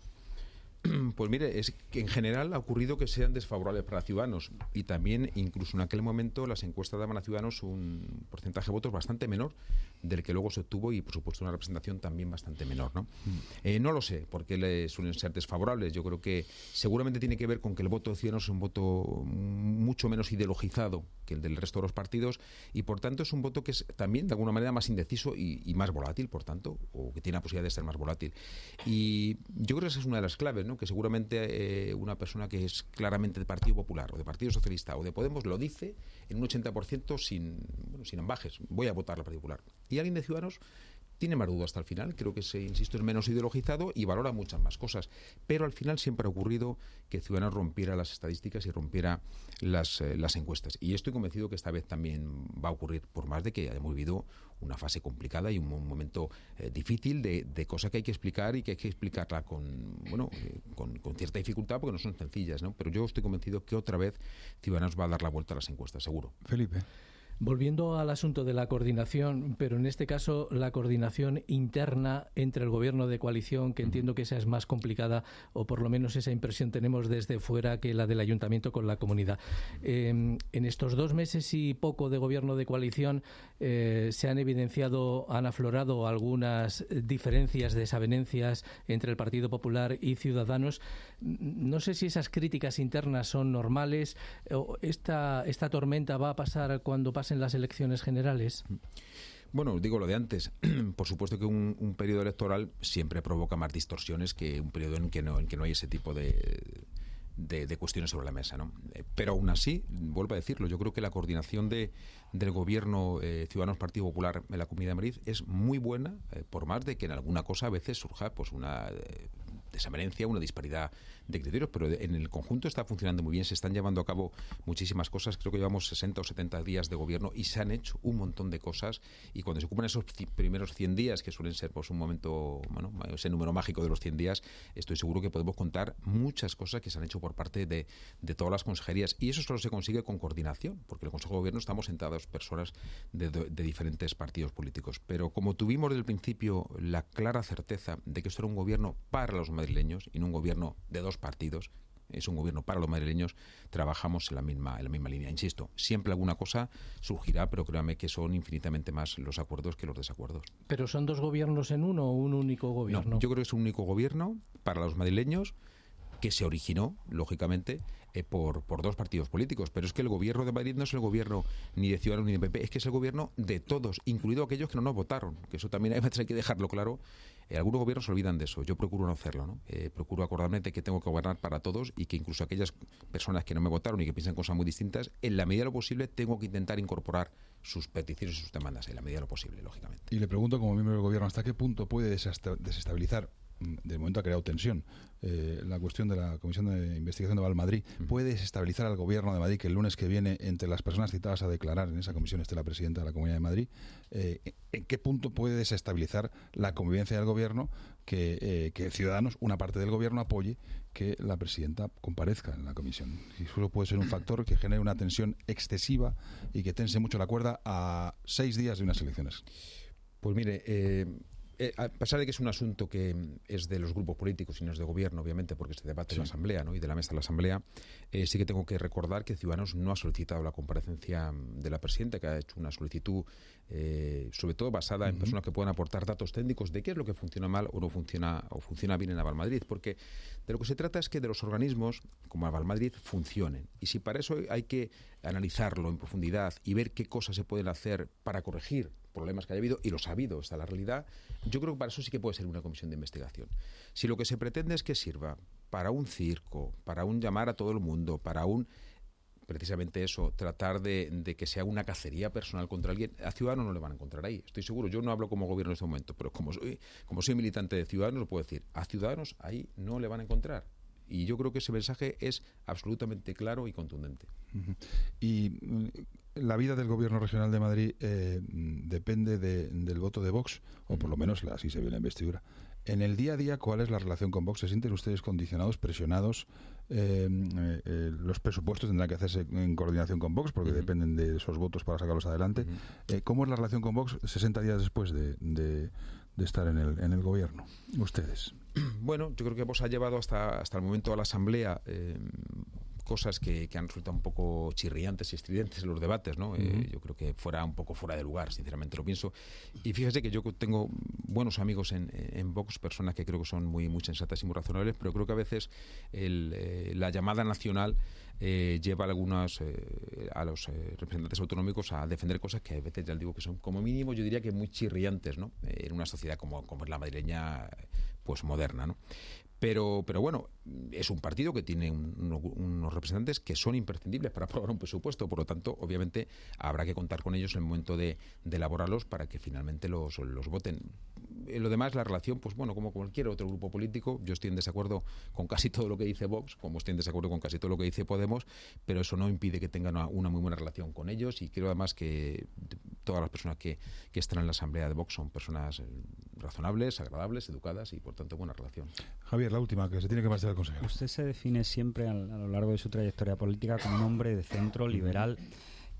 Pues mire, es que en general ha ocurrido que sean desfavorables para Ciudadanos, y también incluso en aquel momento las encuestas daban a Ciudadanos un porcentaje de votos bastante menor del que luego se obtuvo, y por supuesto una representación también bastante menor, ¿no? Mm. Eh, no lo sé por qué le suelen ser desfavorables. Yo creo que seguramente tiene que ver con que el voto de Ciudadanos es un voto mucho menos ideologizado que el del resto de los partidos, y por tanto es un voto que es también de alguna manera más indeciso y, y más volátil, por tanto, o que tiene la posibilidad de ser más volátil. Y yo creo que esa es una de las claves, ¿no? Que seguramente eh, una persona que es claramente de Partido Popular o de Partido Socialista o de Podemos lo dice en un ochenta por ciento sin, bueno, sin ambajes. Voy a votar al Partido Popular. Y alguien de Ciudadanos tiene más dudas hasta el final. Creo que, se, insisto, es menos ideologizado y valora muchas más cosas. Pero al final siempre ha ocurrido que Ciudadanos rompiera las estadísticas y rompiera las, eh, las encuestas. Y estoy convencido que esta vez también va a ocurrir, por más de que hayamos vivido una fase complicada y un, un momento eh, difícil de, de cosa que hay que explicar, y que hay que explicarla con, bueno, eh, con, con cierta dificultad, porque no son sencillas, ¿no? Pero yo estoy convencido que otra vez Ciudadanos va a dar la vuelta a las encuestas, seguro. Felipe. Volviendo al asunto de la coordinación, pero en este caso la coordinación interna entre el gobierno de coalición, que entiendo que esa es más complicada, o por lo menos esa impresión tenemos desde fuera, que la del ayuntamiento con la comunidad. Eh, en estos dos meses y poco de gobierno de coalición eh, se han evidenciado, han aflorado algunas diferencias, desavenencias entre el Partido Popular y Ciudadanos. No sé si esas críticas internas son normales, o esta, esta tormenta va a pasar cuando pasen las elecciones generales. Bueno, digo lo de antes. Por supuesto que un, un periodo electoral siempre provoca más distorsiones que un periodo en que no, en que no hay ese tipo de, de, de cuestiones sobre la mesa, ¿no? Pero aún así, vuelvo a decirlo, yo creo que la coordinación de, del gobierno eh, Ciudadanos Partido Popular en la Comunidad de Madrid es muy buena, eh, por más de que en alguna cosa a veces surja pues una eh, desavenencia, una disparidad de criterios, pero en el conjunto está funcionando muy bien, se están llevando a cabo muchísimas cosas. Creo que llevamos sesenta o setenta días de gobierno y se han hecho un montón de cosas, y cuando se ocupan esos primeros cien días, que suelen ser pues un momento, bueno, ese número mágico de los cien días, estoy seguro que podemos contar muchas cosas que se han hecho por parte de, de todas las consejerías, y eso solo se consigue con coordinación, porque en el Consejo de Gobierno estamos sentados personas de, de, de diferentes partidos políticos, pero como tuvimos desde el principio la clara certeza de que esto era un gobierno para los madrileños y no un gobierno de dos partidos, es un gobierno para los madrileños, trabajamos en la misma en la misma línea. Insisto, siempre alguna cosa surgirá, pero créame que son infinitamente más los acuerdos que los desacuerdos. ¿Pero son dos gobiernos en uno o un único gobierno? No, yo creo que es un único gobierno para los madrileños, que se originó, lógicamente, eh, por, por dos partidos políticos. Pero es que el gobierno de Madrid no es el gobierno ni de Ciudadanos ni de P P, es que es el gobierno de todos, incluido aquellos que no nos votaron, que eso también hay que dejarlo claro. Eh, algunos gobiernos se olvidan de eso, yo procuro no hacerlo, ¿no? Eh, procuro acordarme de que tengo que gobernar para todos, y que incluso aquellas personas que no me votaron y que piensan cosas muy distintas, en la medida de lo posible tengo que intentar incorporar sus peticiones y sus demandas, en la medida de lo posible, lógicamente. Y le pregunto, como miembro del gobierno, ¿hasta qué punto puede desestabilizar? De momento ha creado tensión eh, la cuestión de la Comisión de Investigación de Valmadrid. ¿Puede desestabilizar al Gobierno de Madrid que el lunes que viene, entre las personas citadas a declarar en esa comisión, esté la presidenta de la Comunidad de Madrid? Eh, ¿En qué punto puede desestabilizar la convivencia del Gobierno que, eh, que Ciudadanos, una parte del Gobierno, apoye que la presidenta comparezca en la comisión? Y eso puede ser un factor que genere una tensión excesiva y que tense mucho la cuerda a seis días de unas elecciones. Pues mire, eh... Eh, a pesar de que es un asunto que es de los grupos políticos y no es de gobierno, obviamente, porque se debate sí. en la Asamblea, ¿no? Y de la mesa de la Asamblea, eh, sí que tengo que recordar que Ciudadanos no ha solicitado la comparecencia de la presidenta, que ha hecho una solicitud eh, sobre todo basada uh-huh. en personas que puedan aportar datos técnicos de qué es lo que funciona mal o no funciona o funciona bien en Valmadrid, porque de lo que se trata es que de los organismos como Valmadrid funcionen, y si para eso hay que analizarlo en profundidad y ver qué cosas se pueden hacer para corregir problemas que haya habido, y los ha habido, está la realidad, yo creo que para eso sí que puede ser una comisión de investigación. Si lo que se pretende es que sirva para un circo, para un llamar a todo el mundo, para un, precisamente eso, tratar de, de que sea una cacería personal contra alguien, a Ciudadanos no le van a encontrar ahí, estoy seguro. Yo no hablo como gobierno en este momento, pero como soy, como soy militante de Ciudadanos, lo puedo decir, a Ciudadanos ahí no le van a encontrar. Y yo creo que ese mensaje es absolutamente claro y contundente. Uh-huh. Y la vida del Gobierno Regional de Madrid eh, depende de, del voto de Vox, o por lo menos así se ve la investidura. En el día a día, ¿cuál es la relación con Vox? ¿Se sienten ustedes condicionados, presionados? Eh, eh, eh, los presupuestos tendrán que hacerse en coordinación con Vox, porque uh-huh. dependen de esos votos para sacarlos adelante. Uh-huh. Eh, ¿Cómo es la relación con Vox sesenta días después de, de, de estar en el, en el Gobierno? Ustedes. Bueno, yo creo que Vox ha llevado hasta, hasta el momento a la Asamblea eh, cosas que, que han resultado un poco chirriantes y estridentes en los debates, ¿no? Uh-huh. Eh, yo creo que fuera un poco fuera de lugar, sinceramente lo pienso. Y fíjese que yo tengo buenos amigos en, en Vox, personas que creo que son muy, muy sensatas y muy razonables, pero creo que a veces el, eh, la llamada nacional eh, lleva a algunos eh, a los eh, representantes autonómicos a defender cosas que a veces, ya digo, que son como mínimo, yo diría que muy chirriantes, ¿no? Eh, en una sociedad como, como es la madrileña, pues moderna, ¿no? Pero, pero bueno, es un partido que tiene un, unos, unos representantes que son imprescindibles para aprobar un presupuesto, por lo tanto, obviamente, habrá que contar con ellos en el momento de, de elaborarlos para que finalmente los, los voten. En lo demás, la relación, pues bueno, como cualquier otro grupo político, yo estoy en desacuerdo con casi todo lo que dice Vox, como estoy en desacuerdo con casi todo lo que dice Podemos, pero eso no impide que tengan una, una muy buena relación con ellos, y creo además que todas las personas que, que están en la Asamblea de Vox son personas razonables, agradables, educadas y, por tanto, buena relación. Javier, la última, que se tiene que marchar el consejero. Usted se define siempre a, a lo largo de su trayectoria política como un hombre de centro, liberal,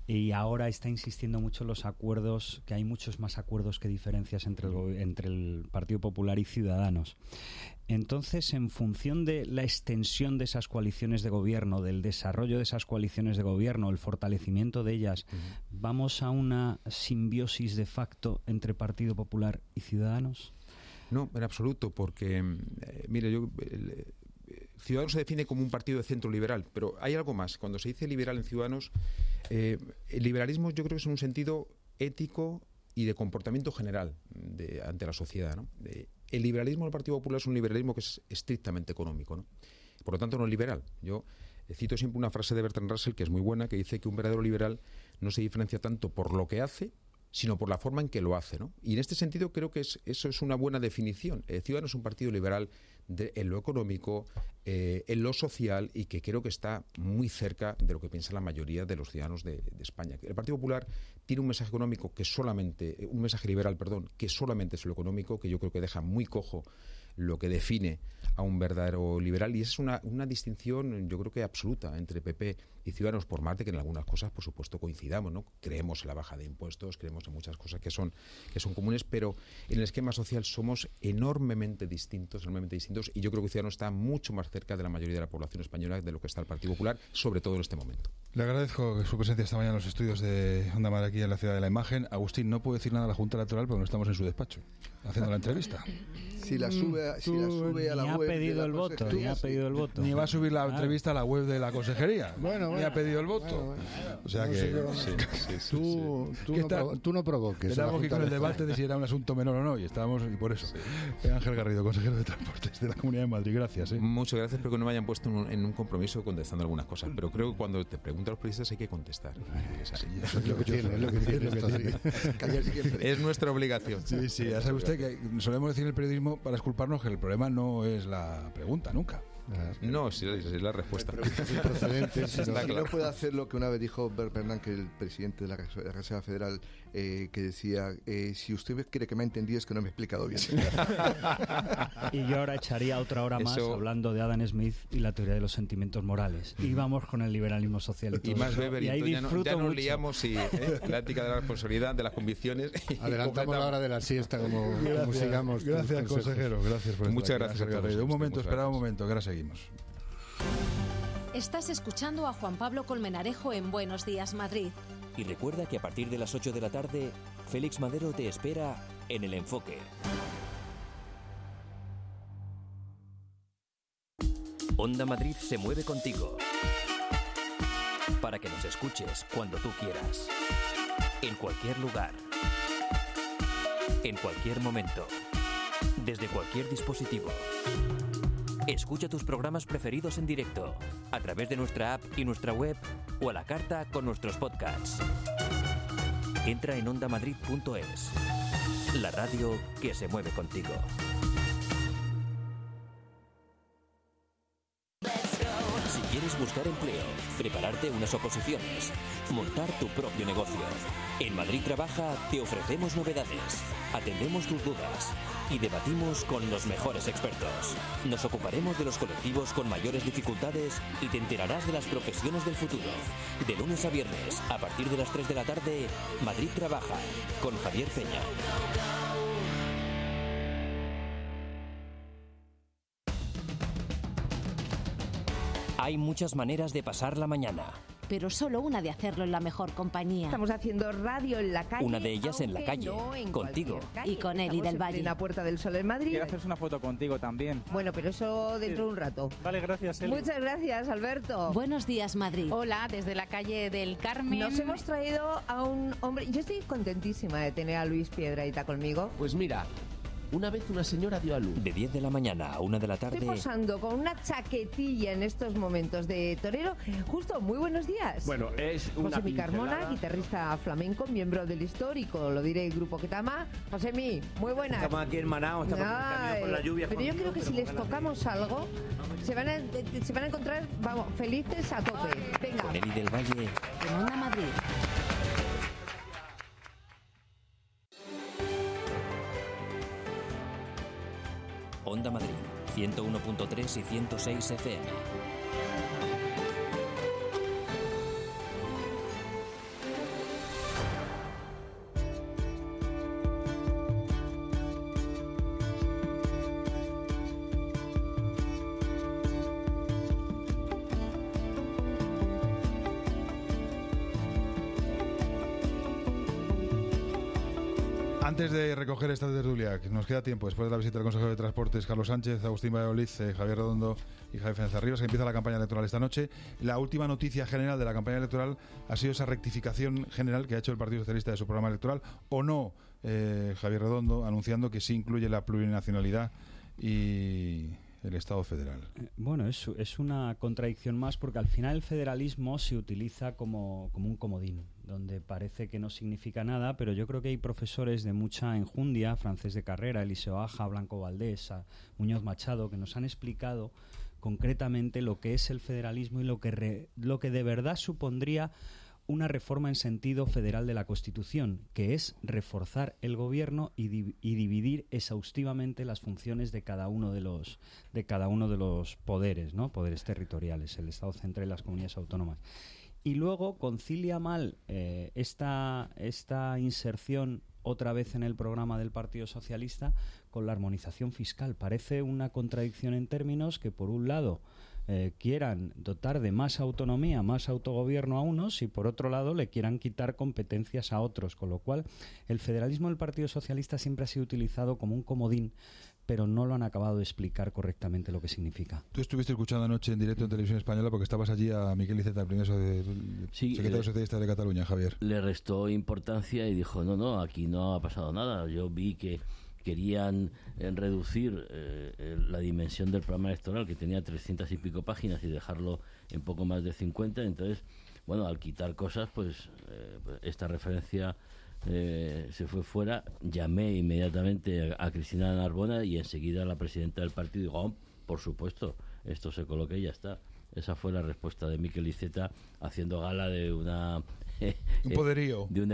y ahora está insistiendo mucho en los acuerdos, que hay muchos más acuerdos que diferencias entre el, entre el Partido Popular y Ciudadanos. Entonces, en función de la extensión de esas coaliciones de gobierno, del desarrollo de esas coaliciones de gobierno, el fortalecimiento de ellas, uh-huh. ¿vamos a una simbiosis de facto entre Partido Popular y Ciudadanos? No, en absoluto, porque, eh, mire, yo... El, Ciudadanos se define como un partido de centro liberal, pero hay algo más. Cuando se dice liberal en Ciudadanos, eh, el liberalismo yo creo que es en un sentido ético y de comportamiento general de, ante la sociedad, ¿no? De, el liberalismo del Partido Popular es un liberalismo que es estrictamente económico, ¿no? Por lo tanto, no es liberal. Yo cito siempre una frase de Bertrand Russell que es muy buena, que dice que un verdadero liberal no se diferencia tanto por lo que hace, sino por la forma en que lo hace, ¿no? Y en este sentido creo que es, eso es una buena definición. Eh, Ciudadanos es un partido liberal de, en lo económico, eh, en lo social, y que creo que está muy cerca de lo que piensa la mayoría de los ciudadanos de, de España. El Partido Popular tiene un mensaje económico que solamente, un mensaje liberal, perdón, que solamente es lo económico, que yo creo que deja muy cojo lo que define a un verdadero liberal, y esa es una, una distinción, yo creo que absoluta, entre P P y Ciudadanos, por más de que en algunas cosas, por supuesto, coincidamos, ¿no? Creemos en la baja de impuestos, creemos en muchas cosas que son, que son comunes, pero en el esquema social somos enormemente distintos, enormemente distintos, y yo creo que Ciudadanos está mucho más cerca de la mayoría de la población española de lo que está el Partido Popular, sobre todo en este momento. Le agradezco su presencia esta mañana en los estudios de Onda Madrid aquí en la Ciudad de la Imagen. Agustín, no puedo decir nada a la Junta Electoral porque no estamos en su despacho, haciendo la entrevista. Si la sube, a, si la sube a la ni web ha pedido de el la voto, ni ha pedido el voto. Ni va a subir la Claro. entrevista a la web de la consejería. Bueno, bueno. Ni ha pedido el voto. Bueno, bueno. O sea No que... sé yo. Sí, sí, sí, Tú, sí. tú, ¿Qué no, tal? provo- tú no provoques. Estábamos aquí con el Electoral. debate de si era un asunto menor o no, y estábamos, y por eso. Sí. Ángel Garrido, consejero de Transportes de la Comunidad de Madrid. Gracias. ¿eh? Muchas gracias, pero que no me hayan puesto en un, en un compromiso contestando algunas cosas. Pero creo que cuando te preguntan los periodistas hay que contestar. Es así. Eso es lo que tiene, es lo que tiene. Es lo que tiene. Es nuestra obligación. Sí, sí, ya sabe usted que solemos decir en el periodismo, para disculparnos, que el problema no es la pregunta, nunca. No, sí, es la respuesta. Si no puede hacer lo que una vez dijo Bert Bernanke, el presidente de la Reserva Federal, eh, que decía, eh, si usted cree que me ha entendido es que no me he explicado bien. Y yo ahora echaría otra hora más Eso... hablando de Adam Smith y la teoría de los sentimientos morales. Y vamos con el liberalismo social. Y, todo y más eso. Weber y, y ahí ya, no, ya nos mucho. liamos y ¿eh? la ética de la responsabilidad, de las convicciones. Adelantamos la hora de la siesta como, gracias, como sigamos. Gracias, consejero. Gracias por Muchas gracias. A todos, un momento, espera un momento, que ahora seguimos. Estás escuchando a Juan Pablo Colmenarejo en Buenos Días, Madrid. Y recuerda que a partir de las ocho de la tarde, Félix Madero te espera en El Enfoque. Onda Madrid se mueve contigo para que nos escuches cuando tú quieras, en cualquier lugar, en cualquier momento, desde cualquier dispositivo. Escucha tus programas preferidos en directo, a través de nuestra app y nuestra web, o a la carta con nuestros podcasts. Entra en onda madrid punto es, la radio que se mueve contigo. Si quieres buscar empleo, prepararte unas oposiciones, montar tu propio negocio, en Madrid Trabaja te ofrecemos novedades, atendemos tus dudas y debatimos con los mejores expertos. Nos ocuparemos de los colectivos con mayores dificultades y te enterarás de las profesiones del futuro. De lunes a viernes, a partir de las tres de la tarde, Madrid Trabaja, con Javier Peña. Hay muchas maneras de pasar la mañana. Pero solo una de hacerlo en la mejor compañía. Estamos haciendo radio en la calle. Una de ellas en la calle, no en contigo. Calle. Y con Eli del Valle. En la Puerta del Sol en Madrid. Quiero hacerse una foto contigo también. Bueno, pero eso dentro de un rato. Vale, gracias, Eli. Muchas gracias, Alberto. Buenos días, Madrid. Hola, desde la calle del Carmen. Nos hemos traído a un hombre... Yo estoy contentísima de tener a Luis Piedrahita conmigo. Pues mira... Una vez una señora dio a luz. De diez de la mañana a una de la tarde. Estoy posando con una chaquetilla en estos momentos de torero. Justo, muy buenos días. Bueno, es una Josemi Carmona, pincelada. guitarrista flamenco, miembro del histórico, lo diré, Grupo Ketama. Josemi, muy buenas. Estamos aquí hermanados, estamos Ay, con la lluvia. pero yo creo que si les tocamos algo, se van a, se van a encontrar, vamos, felices a tope. Venga. Con Eli del Valle. En Onda Madrid. Onda Madrid, ciento uno punto tres y ciento seis F M. Antes de recoger esta tertulia, que nos queda tiempo, después de la visita del consejero de Transportes, Carlos Sánchez, Agustín Valladolid, eh, Javier Redondo y Javier Fernández Arribas, que empieza la campaña electoral esta noche. La última noticia general de la campaña electoral ha sido esa rectificación general que ha hecho el Partido Socialista de su programa electoral, o no, eh, Javier Redondo, anunciando que sí incluye la plurinacionalidad y el Estado federal. Bueno, es, es una contradicción más, porque al final el federalismo se utiliza como, como un comodín, donde parece que no significa nada, pero yo creo que hay profesores de mucha enjundia, Francés de Carrera, Eliseo Aja, Blanco Valdés, Muñoz Machado, que nos han explicado concretamente lo que es el federalismo y lo que, re, lo que de verdad supondría una reforma en sentido federal de la Constitución, que es reforzar el gobierno y, di y dividir exhaustivamente las funciones de cada uno de los de cada uno de los poderes, ¿no? Poderes territoriales, el Estado central y las comunidades autónomas. Y luego concilia mal eh, esta esta inserción otra vez en el programa del Partido Socialista con la armonización fiscal. Parece una contradicción en términos que, por un lado, Eh, quieran dotar de más autonomía, más autogobierno a unos, y por otro lado le quieran quitar competencias a otros, con lo cual el federalismo del Partido Socialista siempre ha sido utilizado como un comodín, pero no lo han acabado de explicar correctamente lo que significa. Tú estuviste escuchando anoche en directo en Televisión Española porque estabas allí a Miquel Iceta, el primer de, sí, secretario eh, socialista de Cataluña, Javier. Le restó importancia y dijo, no, no, aquí no ha pasado nada. Yo vi que querían eh, reducir eh, eh, la dimensión del programa electoral, que tenía trescientas y pico páginas, y dejarlo en poco más de cincuenta. Entonces, bueno, al quitar cosas, pues eh, esta referencia eh, se fue fuera. Llamé inmediatamente a, a Cristina Narbona y enseguida la presidenta del partido dijo, oh, por supuesto, esto se coloca y ya está. Esa fue la respuesta de Miquel Iceta, haciendo gala de una eh, un poderío, de una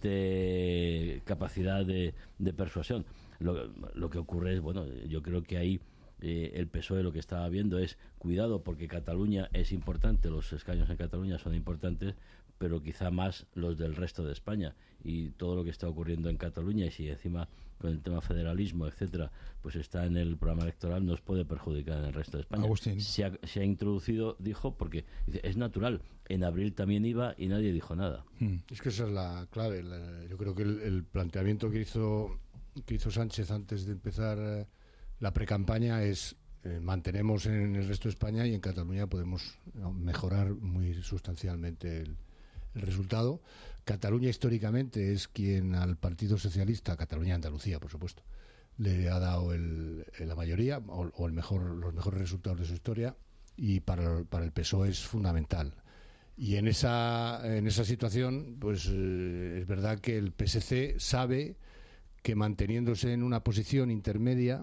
evidente capacidad de, de persuasión. Lo, lo que ocurre es, bueno, yo creo que ahí eh, el P S O E lo que estaba viendo es cuidado, porque Cataluña es importante, los escaños en Cataluña son importantes, pero quizá más los del resto de España, y todo lo que está ocurriendo en Cataluña, y si encima con el tema federalismo, etcétera, pues está en el programa electoral, nos puede perjudicar en el resto de España. Agustín. Se ha, se ha introducido, dijo, porque dice, es natural, en abril también iba y nadie dijo nada. Hmm. Es que esa es la clave. La, yo creo que el, el planteamiento que hizo que hizo Sánchez antes de empezar eh, la precampaña es eh, mantenemos en el resto de España y en Cataluña podemos no, mejorar muy sustancialmente el, el resultado. Cataluña históricamente es quien al Partido Socialista, Cataluña y Andalucía, por supuesto, le ha dado el, la mayoría o, o el mejor, los mejores resultados de su historia, y para, para el P S O E es fundamental. Y en esa, en esa situación, pues eh, es verdad que el P S C sabe que manteniéndose en una posición intermedia,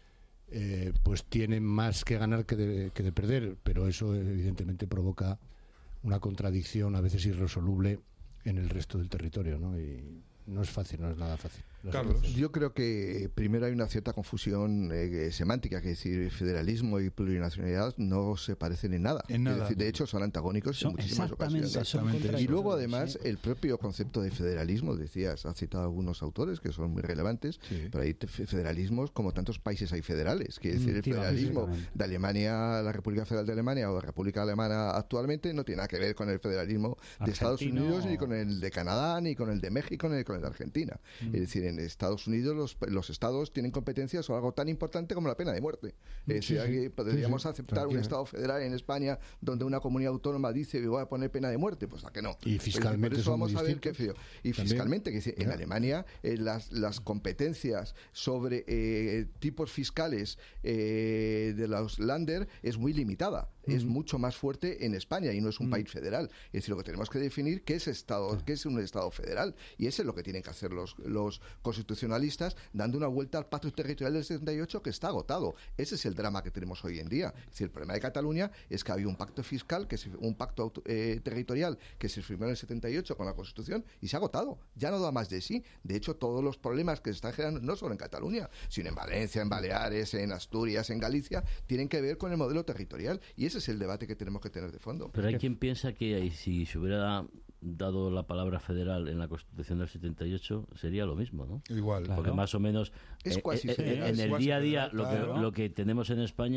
eh, pues tiene más que ganar que de, que de perder, pero eso evidentemente provoca una contradicción a veces irresoluble en el resto del territorio, ¿no? Y no es fácil, no es nada fácil. Carlos, yo creo que primero hay una cierta confusión eh, semántica, que es decir, federalismo y plurinacionalidad no se parecen en nada. En nada. Es decir, de hecho, son antagónicos son, en muchísimas ocasiones. Exactamente. Y luego, además, sí, el propio concepto de federalismo, decías, has citado algunos autores que son muy relevantes, sí, pero hay federalismos como tantos países hay federales. Quiere decir, el federalismo de Alemania, la República Federal de Alemania o la República Alemana actualmente no tiene nada que ver con el federalismo de Estados Unidos, ni con el de Canadá, ni con el de México, ni con el de Argentina. Mm. Es decir, en Estados Unidos los, los estados tienen competencias sobre algo tan importante como la pena de muerte. Es decir, sí, sí. podríamos sí, sí. aceptar un estado federal en España donde una comunidad autónoma dice que voy a poner pena de muerte, pues a que no. Y fiscalmente por eso son vamos muy a ver qué distintos. feo. Y también, fiscalmente, que en Alemania eh, las, las competencias sobre eh, tipos fiscales eh, de los Länder es muy limitada. Es uh-huh. mucho más fuerte en España y no es un uh-huh. país federal. Es decir, lo que tenemos que definir qué es estado, uh-huh. qué es un estado federal, y eso es lo que tienen que hacer los, los constitucionalistas, dando una vuelta al pacto territorial del setenta y ocho que está agotado. Ese es el drama que tenemos hoy en día. Es decir, el problema de Cataluña es que había un pacto fiscal, que es un pacto auto, eh, territorial que se firmó en el setenta y ocho con la Constitución y se ha agotado. Ya no da más de sí. De hecho, todos los problemas que se están generando, no solo en Cataluña, sino en Valencia, en Baleares, en Asturias, en Galicia, tienen que ver con el modelo territorial, y ese es el debate que tenemos que tener de fondo. Pero hay quien piensa que si se hubiera dado la palabra federal en la Constitución del setenta y ocho sería lo mismo, ¿no? Igual. Porque claro, más o menos es eh, cuasi eh, federal, en es el cuasi día a día federal, lo, claro. que, lo que tenemos en España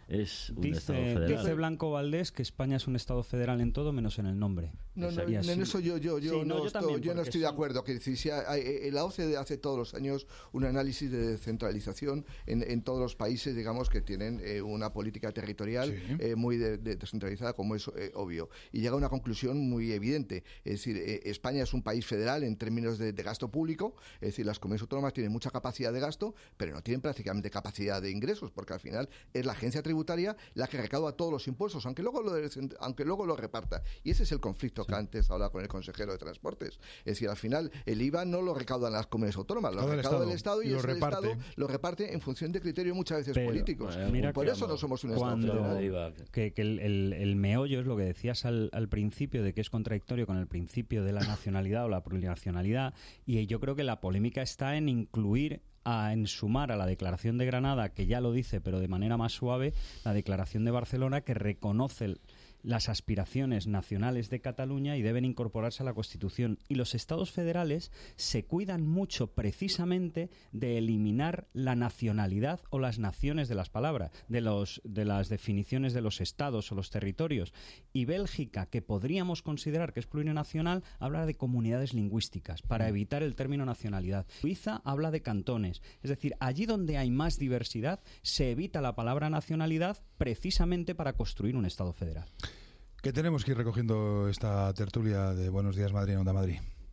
es un dice, Estado federal. Dice Blanco Valdés que España es un Estado federal en todo menos en el nombre. No, no, en eso yo, yo, yo, sí, no, no, yo, estoy, también, yo no estoy de acuerdo. Que si, si hay, hay, la O C D E hace todos los años un análisis de descentralización en, en todos los países, digamos, que tienen eh, una política territorial sí. eh, muy de, de descentralizada, como es eh, obvio. Y llega a una conclusión muy evidente. Es decir, eh, España es un país federal en términos de, de gasto público. Es decir, las comunidades autónomas tienen mucha capacidad de gasto, pero no tienen prácticamente capacidad de ingresos, porque al final es la agencia tributaria la que recauda todos los impuestos, aunque luego lo, aunque luego lo reparta. Y ese es el conflicto sí. que antes hablaba con el consejero de Transportes. Es decir, al final el I V A no lo recaudan las comunidades autónomas, lo recauda el Estado y, y es el Estado lo reparte en función de criterios muchas veces Pero, políticos. Eh, mira Por eso no somos un Estado federal. Que, que el, el, el meollo es lo que decías al, al principio, de que es contradictorio con el principio de la nacionalidad o la plurinacionalidad, y yo creo que la polémica está en incluir A, en sumar a la Declaración de Granada, que ya lo dice, pero de manera más suave, la Declaración de Barcelona, que reconoce el, las aspiraciones nacionales de Cataluña y deben incorporarse a la Constitución. Y los estados federales se cuidan mucho precisamente de eliminar la nacionalidad o las naciones de las palabras, de, los, de las definiciones de los estados o los territorios. Y Bélgica, que podríamos considerar que es plurinacional, habla de comunidades lingüísticas para evitar el término nacionalidad. Suiza habla de cantones. Es decir, allí donde hay más diversidad se evita la palabra nacionalidad precisamente para construir un estado federal. Que tenemos que ir recogiendo esta tertulia de Buenos Días Madrid en Onda Madrid.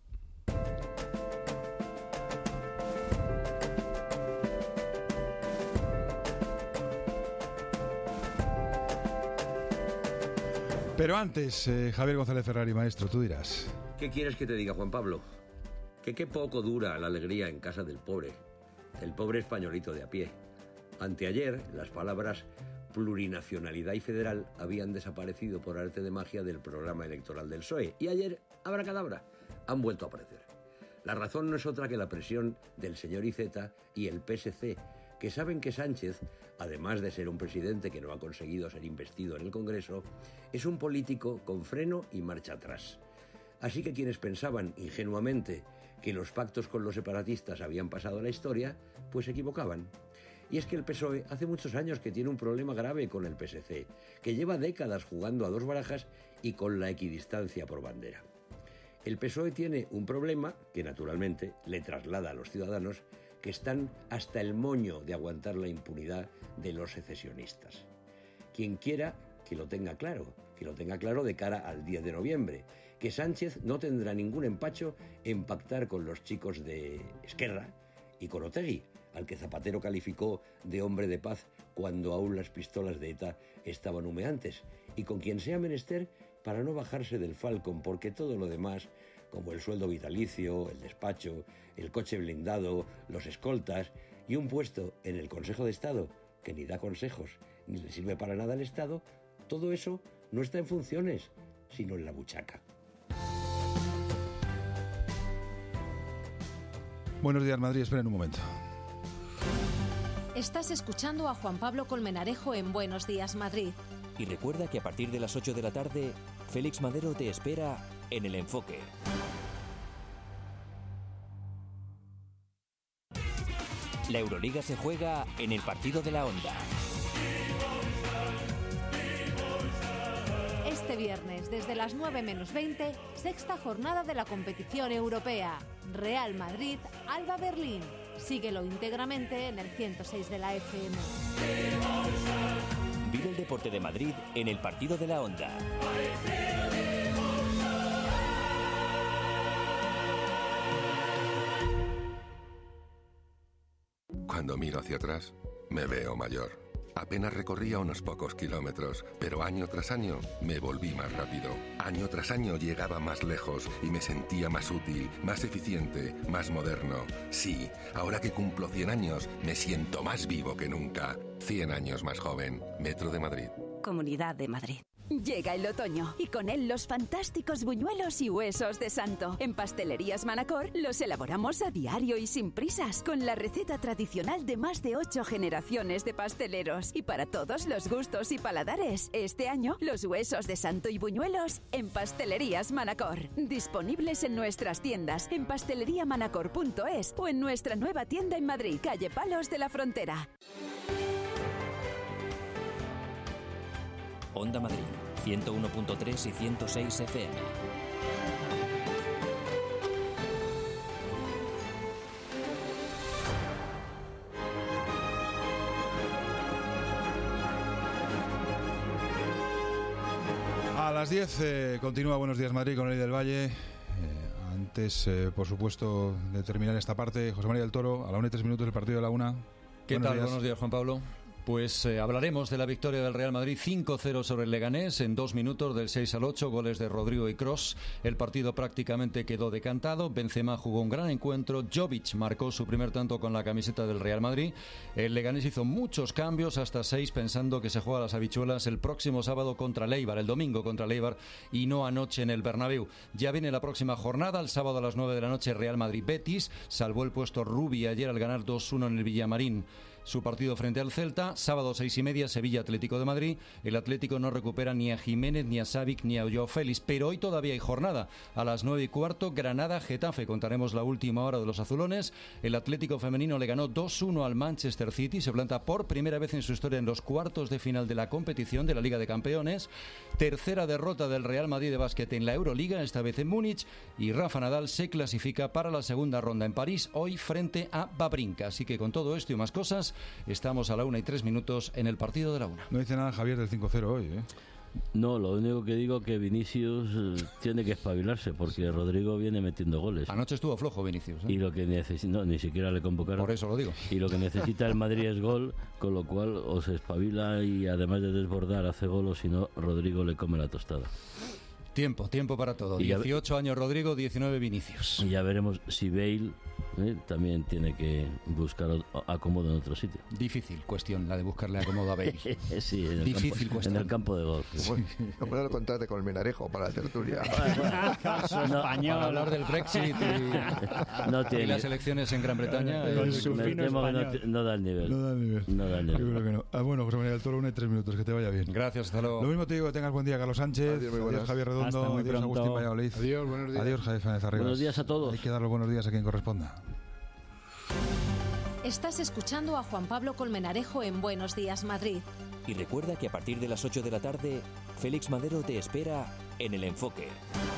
Pero antes, eh, Javier González Ferrari, maestro, tú dirás. ¿Qué quieres que te diga, Juan Pablo? Que qué poco dura la alegría en casa del pobre, el pobre españolito de a pie. Anteayer, las palabras plurinacionalidad y federal habían desaparecido por arte de magia del programa electoral del P S O E y ayer, abracadabra, han vuelto a aparecer. La razón no es otra que la presión del señor Iceta y el P S C, que saben que Sánchez, además de ser un presidente que no ha conseguido ser investido en el Congreso, es un político con freno y marcha atrás. Así que quienes pensaban ingenuamente que los pactos con los separatistas habían pasado a la historia, pues se equivocaban. Y es que el P S O E hace muchos años que tiene un problema grave con el P S C, que lleva décadas jugando a dos barajas y con la equidistancia por bandera. El P S O E tiene un problema que naturalmente le traslada a los ciudadanos que están hasta el moño de aguantar la impunidad de los secesionistas. Quien quiera que lo tenga claro, que lo tenga claro de cara al diez de noviembre, que Sánchez no tendrá ningún empacho en pactar con los chicos de Esquerra y con Otegi, al que Zapatero calificó de hombre de paz cuando aún las pistolas de ETA estaban humeantes, y con quien sea menester para no bajarse del Falcon, porque todo lo demás, como el sueldo vitalicio, el despacho, el coche blindado, los escoltas y un puesto en el Consejo de Estado, que ni da consejos ni le sirve para nada al Estado, todo eso no está en funciones, sino en la buchaca. Buenos días, Madrid. Esperen un momento. Estás escuchando a Juan Pablo Colmenarejo en Buenos Días Madrid. Y recuerda que a partir de las ocho de la tarde, Félix Madero te espera en El Enfoque. La Euroliga se juega en el partido de la Onda. Este viernes, desde las nueve menos veinte, sexta jornada de la competición europea. Real Madrid, Alba Berlín. Síguelo íntegramente en el ciento seis de la F M. Vive el deporte de Madrid en el partido de la Onda. Cuando miro hacia atrás, me veo mayor. Apenas recorría unos pocos kilómetros, pero año tras año me volví más rápido. Año tras año llegaba más lejos y me sentía más útil, más eficiente, más moderno. Sí, ahora que cumplo cien años, me siento más vivo que nunca. cien años más joven. Metro de Madrid. Comunidad de Madrid. Llega el otoño y con él los fantásticos buñuelos y huesos de santo. En Pastelerías Manacor los elaboramos a diario y sin prisas, con la receta tradicional de más de ocho generaciones de pasteleros. Y para todos los gustos y paladares, este año los huesos de santo y buñuelos en Pastelerías Manacor. Disponibles en nuestras tiendas, en pastelería manacor punto es o en nuestra nueva tienda en Madrid, calle Palos de la Frontera. Onda Madrid, ciento uno punto tres y ciento seis F M. A las diez eh, continúa Buenos Días Madrid con Eli del Valle. Eh, antes, eh, por supuesto, de terminar esta parte, José María del Toro, a la una y tres minutos del partido de la una. ¿Qué Buenos tal? días. Buenos días, Juan Pablo. Pues eh, hablaremos de la victoria del Real Madrid cinco cero sobre el Leganés en dos minutos, del seis al ocho, goles de Rodrigo y Kroos. El partido prácticamente quedó decantado. Benzema jugó un gran encuentro. Jovic marcó su primer tanto con la camiseta del Real Madrid. El Leganés hizo muchos cambios, hasta seis, pensando que se juega a las habichuelas el próximo sábado contra el Eibar, el domingo contra el Eibar, y no anoche en el Bernabéu. Ya viene la próxima jornada, el sábado a las nueve de la noche, Real Madrid-Betis. Salvó el puesto Rubi ayer al ganar dos uno en el Villamarín su partido frente al Celta. Sábado seis y media, Sevilla Atlético de Madrid. El Atlético no recupera ni a Jiménez, ni a Savic, ni a Joao Félix, pero hoy todavía hay jornada. A las nueve y cuarto, Granada Getafe. Contaremos la última hora de los azulones. El Atlético femenino le ganó dos uno al Manchester City. Se planta por primera vez en su historia en los cuartos de final de la competición de la Liga de Campeones. Tercera derrota del Real Madrid de básquet en la Euroliga, esta vez en Múnich. Y Rafa Nadal se clasifica para la segunda ronda en París, hoy frente a Wawrinka. Así que con todo esto y más cosas, estamos a la una y tres minutos en el partido de la una. No dice nada Javier del cinco cero hoy, ¿eh? No, lo único que digo que Vinicius eh, tiene que espabilarse, porque Rodrigo viene metiendo goles. Anoche estuvo flojo Vinicius, ¿eh? Y lo que necesita, no, ni siquiera le convocaron. Por eso lo digo. Y lo que necesita el Madrid es gol, con lo cual o se espabila y además de desbordar hace gol, o si no, Rodrigo le come la tostada. Tiempo, tiempo para todo. Y ya- dieciocho años Rodrigo, diecinueve Vinicius. Y ya veremos si Bale eh, también tiene que buscar o- acomodo en otro sitio. Difícil cuestión la de buscarle acomodo a Bale. Sí, en el, Difícil campo, cuestión. en el campo de golf. No puedo contrate con el Menarejo para la tertulia. No, Para hablar del Brexit y, No y tiene. las elecciones en Gran Bretaña. Con eh, su Me fino temo que no español. ti- no da el nivel. No da el nivel. No da el nivel. Yo creo que no. Ah, bueno, José María del Toro, una y tres minutos, que te vaya bien. Gracias, hasta luego. Lo mismo te digo, que tengas buen día, Carlos Sánchez. Adiós, muy Adiós, buenas. Javier Redondo. Hasta muy Adiós, pronto. Agustín Valladolid. Adiós, buenos días. Adiós, Javier Fernández Arribas. Buenos días a todos. Hay que dar los buenos días a quien corresponda. Estás escuchando a Juan Pablo Colmenarejo en Buenos Días Madrid. Y recuerda que a partir de las ocho de la tarde, Félix Madero te espera en El Enfoque.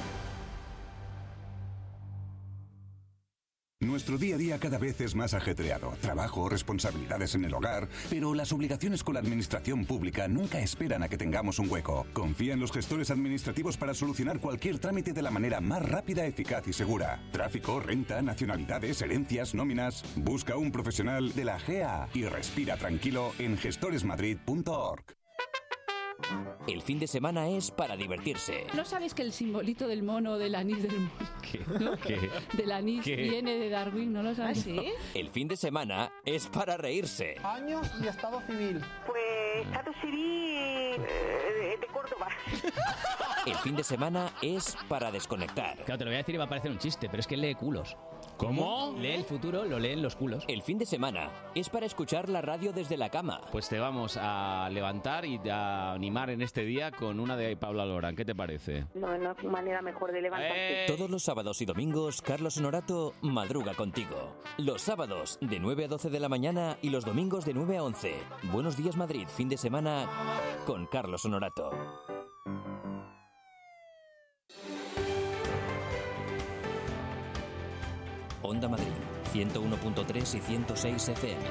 Nuestro día a día cada vez es más ajetreado. Trabajo, responsabilidades en el hogar, pero las obligaciones con la administración pública nunca esperan a que tengamos un hueco. Confía en los gestores administrativos para solucionar cualquier trámite de la manera más rápida, eficaz y segura. Tráfico, renta, nacionalidades, herencias, nóminas. Busca un profesional de la G A y respira tranquilo en gestores madrid punto org. El fin de semana es para divertirse. ¿No sabes que el simbolito del mono del anís del mono, ¿Qué? ¿no? ¿Qué? del anís ¿Qué? viene de Darwin? ¿No lo sabes? ¿Ah, sí? El fin de semana es para reírse. Años y estado civil. Pues estado civil eh, de Córdoba. El fin de semana es para desconectar. Claro, te lo voy a decir y va a parecer un chiste, pero es que lee culos. ¿Cómo? Lee el futuro, lo leen los culos. El fin de semana es para escuchar la radio desde la cama. Pues te vamos a levantar y a animar en este día con una de Paula Lorán. ¿Qué te parece? No, no hay manera mejor de levantarse. Todos los sábados y domingos, Carlos Honorato madruga contigo. Los sábados de nueve a doce de la mañana y los domingos de nueve a once. Buenos días Madrid, fin de semana con Carlos Honorato. Onda Madrid, ciento uno punto tres y ciento seis F M.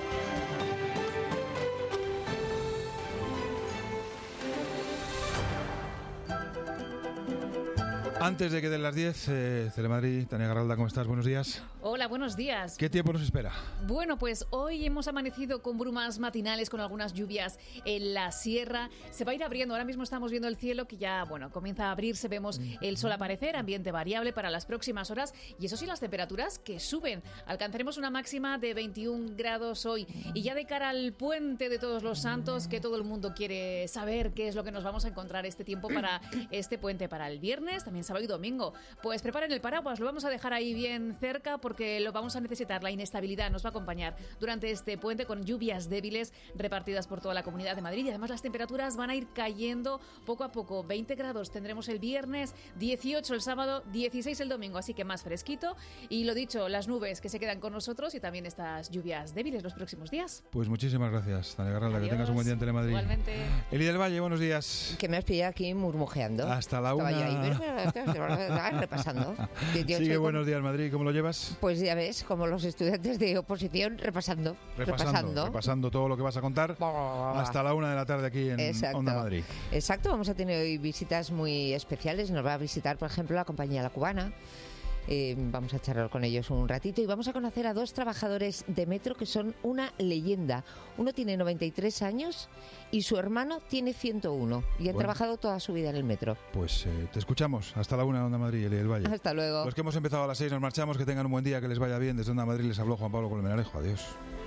Antes de que den las diez, eh, Telemadrid, Tania Garralda, ¿cómo estás? Buenos días. Hola, buenos días. ¿Qué tiempo nos espera? Bueno, pues hoy hemos amanecido con brumas matinales, con algunas lluvias en la sierra. Se va a ir abriendo, ahora mismo estamos viendo el cielo que ya, bueno, comienza a abrirse, vemos el sol aparecer, ambiente variable para las próximas horas y eso sí, las temperaturas que suben. Alcanzaremos una máxima de veintiún grados hoy y ya de cara al puente de Todos los Santos, que todo el mundo quiere saber qué es lo que nos vamos a encontrar este tiempo para este puente para el viernes. También se sábado y domingo. Pues preparen el paraguas, lo vamos a dejar ahí bien cerca porque lo vamos a necesitar. La inestabilidad nos va a acompañar durante este puente con lluvias débiles repartidas por toda la Comunidad de Madrid y además las temperaturas van a ir cayendo poco a poco. veinte grados tendremos el viernes, dieciocho el sábado, dieciséis el domingo, así que más fresquito. Y lo dicho, las nubes que se quedan con nosotros y también estas lluvias débiles los próximos días. Pues muchísimas gracias, Tania Garralda, que tengas un buen día en Telemadrid. Igualmente. Eli del Valle, buenos días. Que me has pillado aquí murmujeando. Hasta la Estaba una. yo ahí, repasando. Sigue Buenos Días Madrid, ¿cómo lo llevas? Pues ya ves, como los estudiantes de oposición, repasando. Repasando, repasando, repasando todo lo que vas a contar hasta la una de la tarde aquí en Exacto. Onda Madrid. Exacto, vamos a tener hoy visitas muy especiales. Nos va a visitar, por ejemplo, la compañía La Cubana. Eh, vamos a charlar con ellos un ratito y vamos a conocer a dos trabajadores de Metro que son una leyenda. Uno tiene noventa y tres años y su hermano tiene ciento uno y han Bueno. trabajado toda su vida en el Metro. Pues eh, te escuchamos. Hasta la una en Onda Madrid, Eli del Valle. Hasta luego. Los que hemos empezado a las seis nos marchamos. Que tengan un buen día, que les vaya bien. Desde Onda Madrid les habló Juan Pablo Colmenarejo. Adiós.